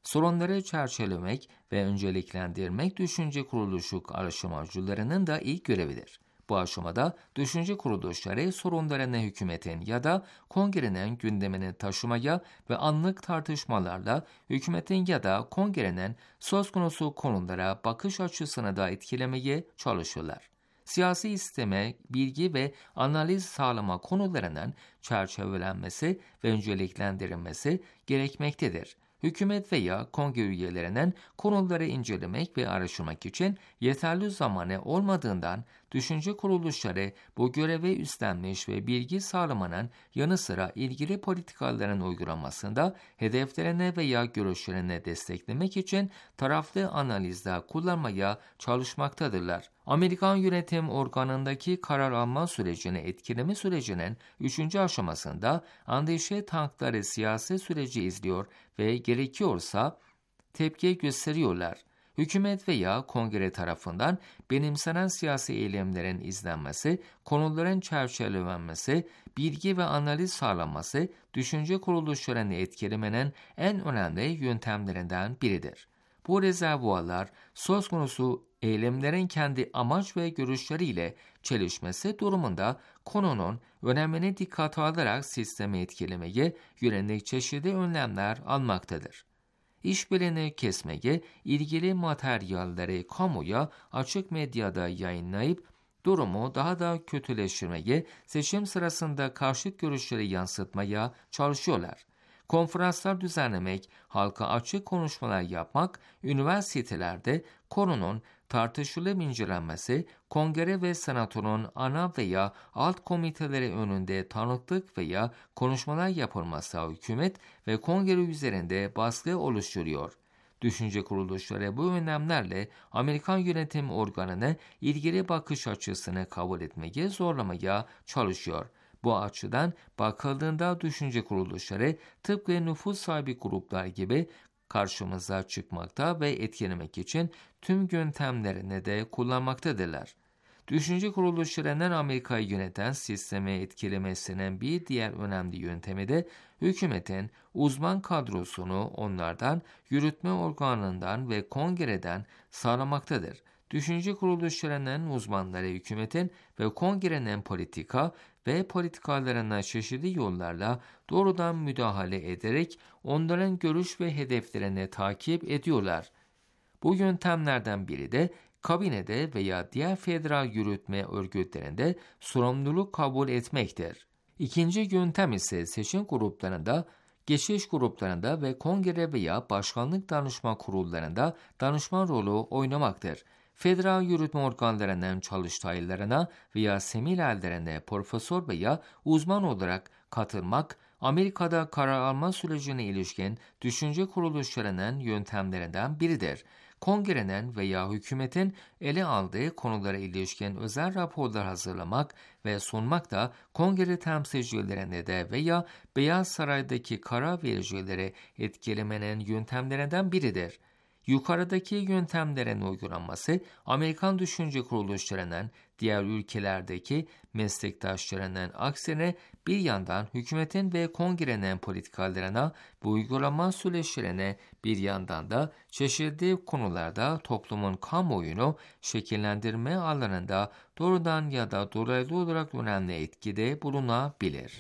Sorunları çerçevelemek ve önceliklendirmek düşünce kuruluşu araştırmacılarının da ilk görevidir. Bu aşamada düşünce kuruluşları sorunlarını hükümetin ya da kongrenin gündemine taşımaya ve anlık tartışmalarla hükümetin ya da kongrenin söz konusu konulara bakış açısını da etkilemeye çalışırlar. Siyasi isteme, bilgi ve analiz sağlama konularının çerçevelenmesi ve önceliklendirilmesi gerekmektedir. Hükümet veya kongre üyelerinin konuları incelemek ve araştırmak için yeterli zamanı olmadığından düşünce kuruluşları bu görevi üstlenmiş ve bilgi sağlamanın yanı sıra ilgili politikaların uygulanmasında hedeflerini veya görüşlerini desteklemek için taraflı analizde kullanmaya çalışmaktadırlar. Amerikan yönetim organındaki karar alma sürecini etkileme sürecinin 3. aşamasında endişe tankları siyasi süreci izliyor ve gerekiyorsa tepki gösteriyorlar. Hükümet veya kongre tarafından benimsenen siyasi eylemlerin izlenmesi, konuların çerçevelenmesi, bilgi ve analiz sağlanması düşünce kuruluşlarını etkilemenin en önemli yöntemlerinden biridir. Bu rezervuarlar söz konusu eylemlerin kendi amaç ve görüşleriyle çelişmesi durumunda konunun önemini dikkate alarak sistemi etkilemeye yönelik çeşitli önlemler almaktadır. İşbirliğini kesmeye, ilgili materyalleri kamuya açık medyada yayınlayıp durumu daha da kötüleştirmeye, seçim sırasında karşıt görüşleri yansıtmaya çalışıyorlar. Konferanslar düzenlemek, halka açık konuşmalar yapmak, üniversitelerde konunun tartışılıp incelenmesi, kongre ve senatonun ana veya alt komiteleri önünde tanıklık veya konuşmalar yapılması hükümet ve kongre üzerinde baskı oluşturuyor. Düşünce kuruluşları bu önlemlerle Amerikan yönetim organını ilgili bakış açısını kabul etmeye zorlamaya çalışıyor. Bu açıdan bakıldığında düşünce kuruluşları tıpkı nüfus sahibi gruplar gibi karşımıza çıkmakta ve etkilemek için tüm yöntemlerini de kullanmaktadırlar. Düşünce kuruluşlarının Amerika'yı yöneten sistemi etkilemesinin bir diğer önemli yöntemi de hükümetin uzman kadrosunu onlardan, yürütme organından ve kongreden sağlamaktadır. Düşünce kuruluşlarının uzmanları hükümetin ve kongrenin politika ve politikalarına çeşitli yollarla doğrudan müdahale ederek onların görüş ve hedeflerini takip ediyorlar. Bu yöntemlerden biri de kabinede veya diğer federal yürütme örgütlerinde sorumluluk kabul etmektir. İkinci yöntem ise seçim gruplarında, geçiş gruplarında ve kongre veya başkanlık danışma kurullarında danışman rolü oynamaktır. Federal yürütme organlarının çalıştaylarına veya seminerlerine profesör veya uzman olarak katılmak, Amerika'da karar alma sürecine ilişkin düşünce kuruluşlarının yöntemlerinden biridir. Kongrenin veya hükümetin ele aldığı konulara ilişkin özel raporlar hazırlamak ve sunmak da kongre temsilcilerine de veya Beyaz Saray'daki karar vericileri etkilemenin yöntemlerinden biridir. Yukarıdaki yöntemlerin uygulanması, Amerikan düşünce kuruluşlarının diğer ülkelerdeki meslektaşlarının aksine bir yandan hükümetin ve kongrenin politikalarına, bu uygulama süreçlerine bir yandan da çeşitli konularda toplumun kamuoyunu şekillendirme alanında doğrudan ya da dolaylı olarak önemli etkide bulunabilir.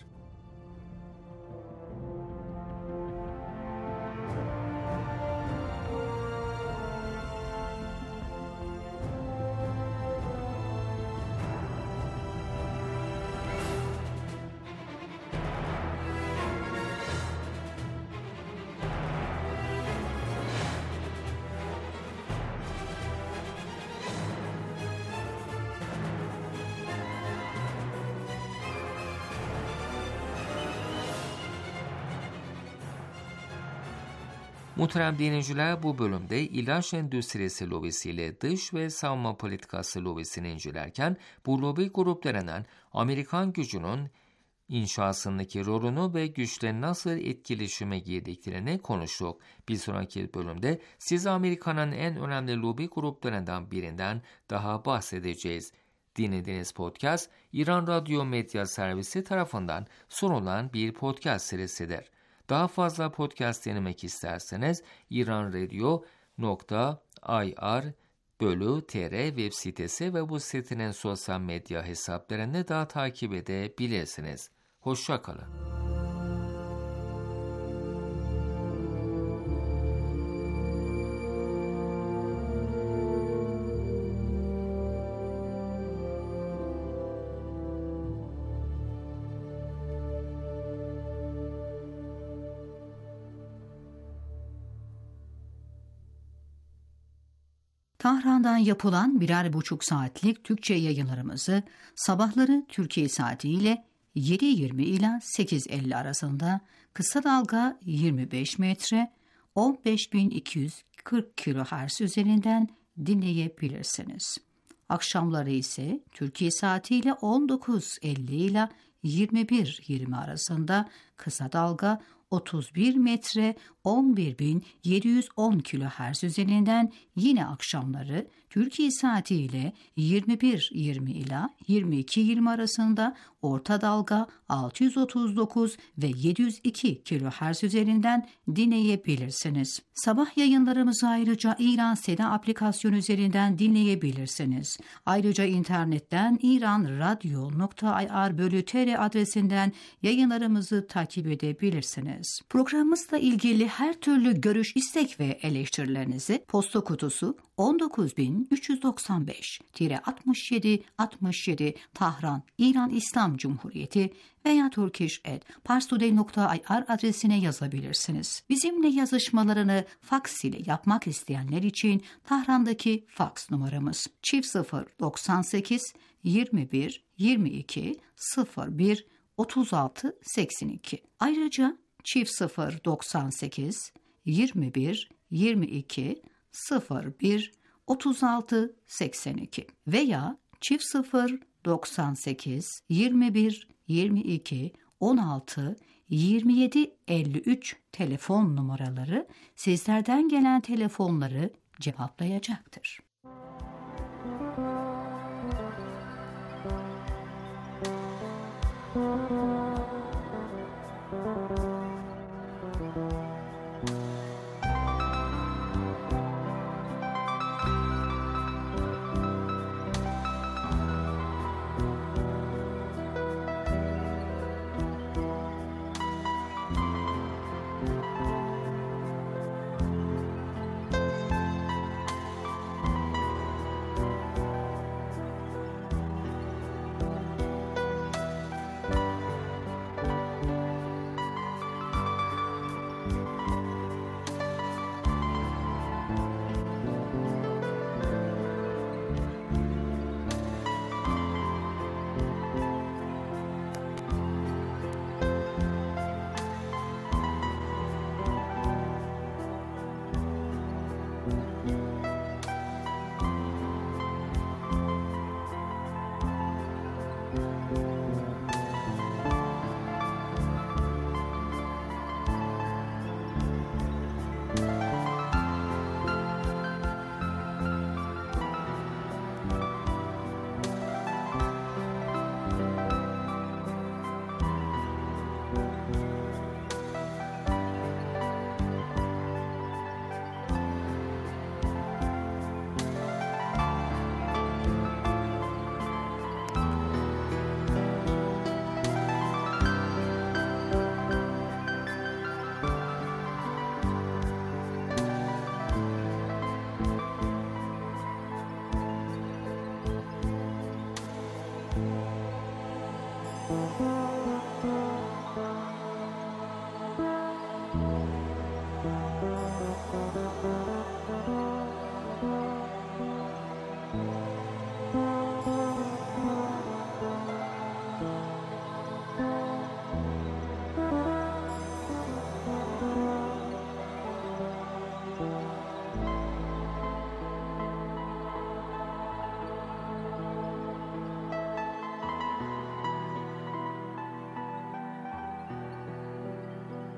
Muhterem dinleyiciler, bu bölümde ilaç endüstrisi lobisiyle dış ve savunma politikası lobisini incelerken bu lobi gruplarının Amerikan gücünün inşasındaki rolünü ve güçle nasıl etkileşime girdiklerini konuştuk. Bir sonraki bölümde size Amerika'nın en önemli lobi gruplarından birinden daha bahsedeceğiz. Dinlediğiniz podcast, İran Radyo Medya Servisi tarafından sunulan bir podcast serisidir. Daha fazla podcast dinlemek isterseniz iranradio.ir/tr web sitesi ve bu sitenin sosyal medya hesaplarını da takip edebilirsiniz. Hoşça kalın. Tahran'dan yapılan 1,5 saatlik Türkçe yayınlarımızı sabahları Türkiye saatiyle 7:20 ila 8:50 arasında kısa dalga 25 metre 15.240 kHz üzerinden dinleyebilirsiniz. Akşamları ise Türkiye saatiyle 19:50 ila 21:20 arasında kısa dalga 31 metre 11.710 kHz üzerinden yine akşamları Türkiye saatiyle 21:20 ila 22:20 arasında orta dalga 639 ve 702 kHz üzerinden dinleyebilirsiniz. Sabah yayınlarımızı ayrıca İran Seda aplikasyonu üzerinden dinleyebilirsiniz. Ayrıca internetten iranradio.ir/tr adresinden yayınlarımızı takip edebilirsiniz. Programımızla ilgili her türlü görüş, istek ve eleştirilerinizi posta kutusu 19395-6767 Tahran, İran İslam Cumhuriyeti veya turkish@parstoday.ir adresine yazabilirsiniz. Bizimle yazışmalarını faks ile yapmak isteyenler için Tahran'daki faks numaramız 098 21 22 01 36 82. Ayrıca 098 21 22 01 36 82 veya 098 21 22 16 27 53 telefon numaraları sizlerden gelen telefonları cevaplayacaktır.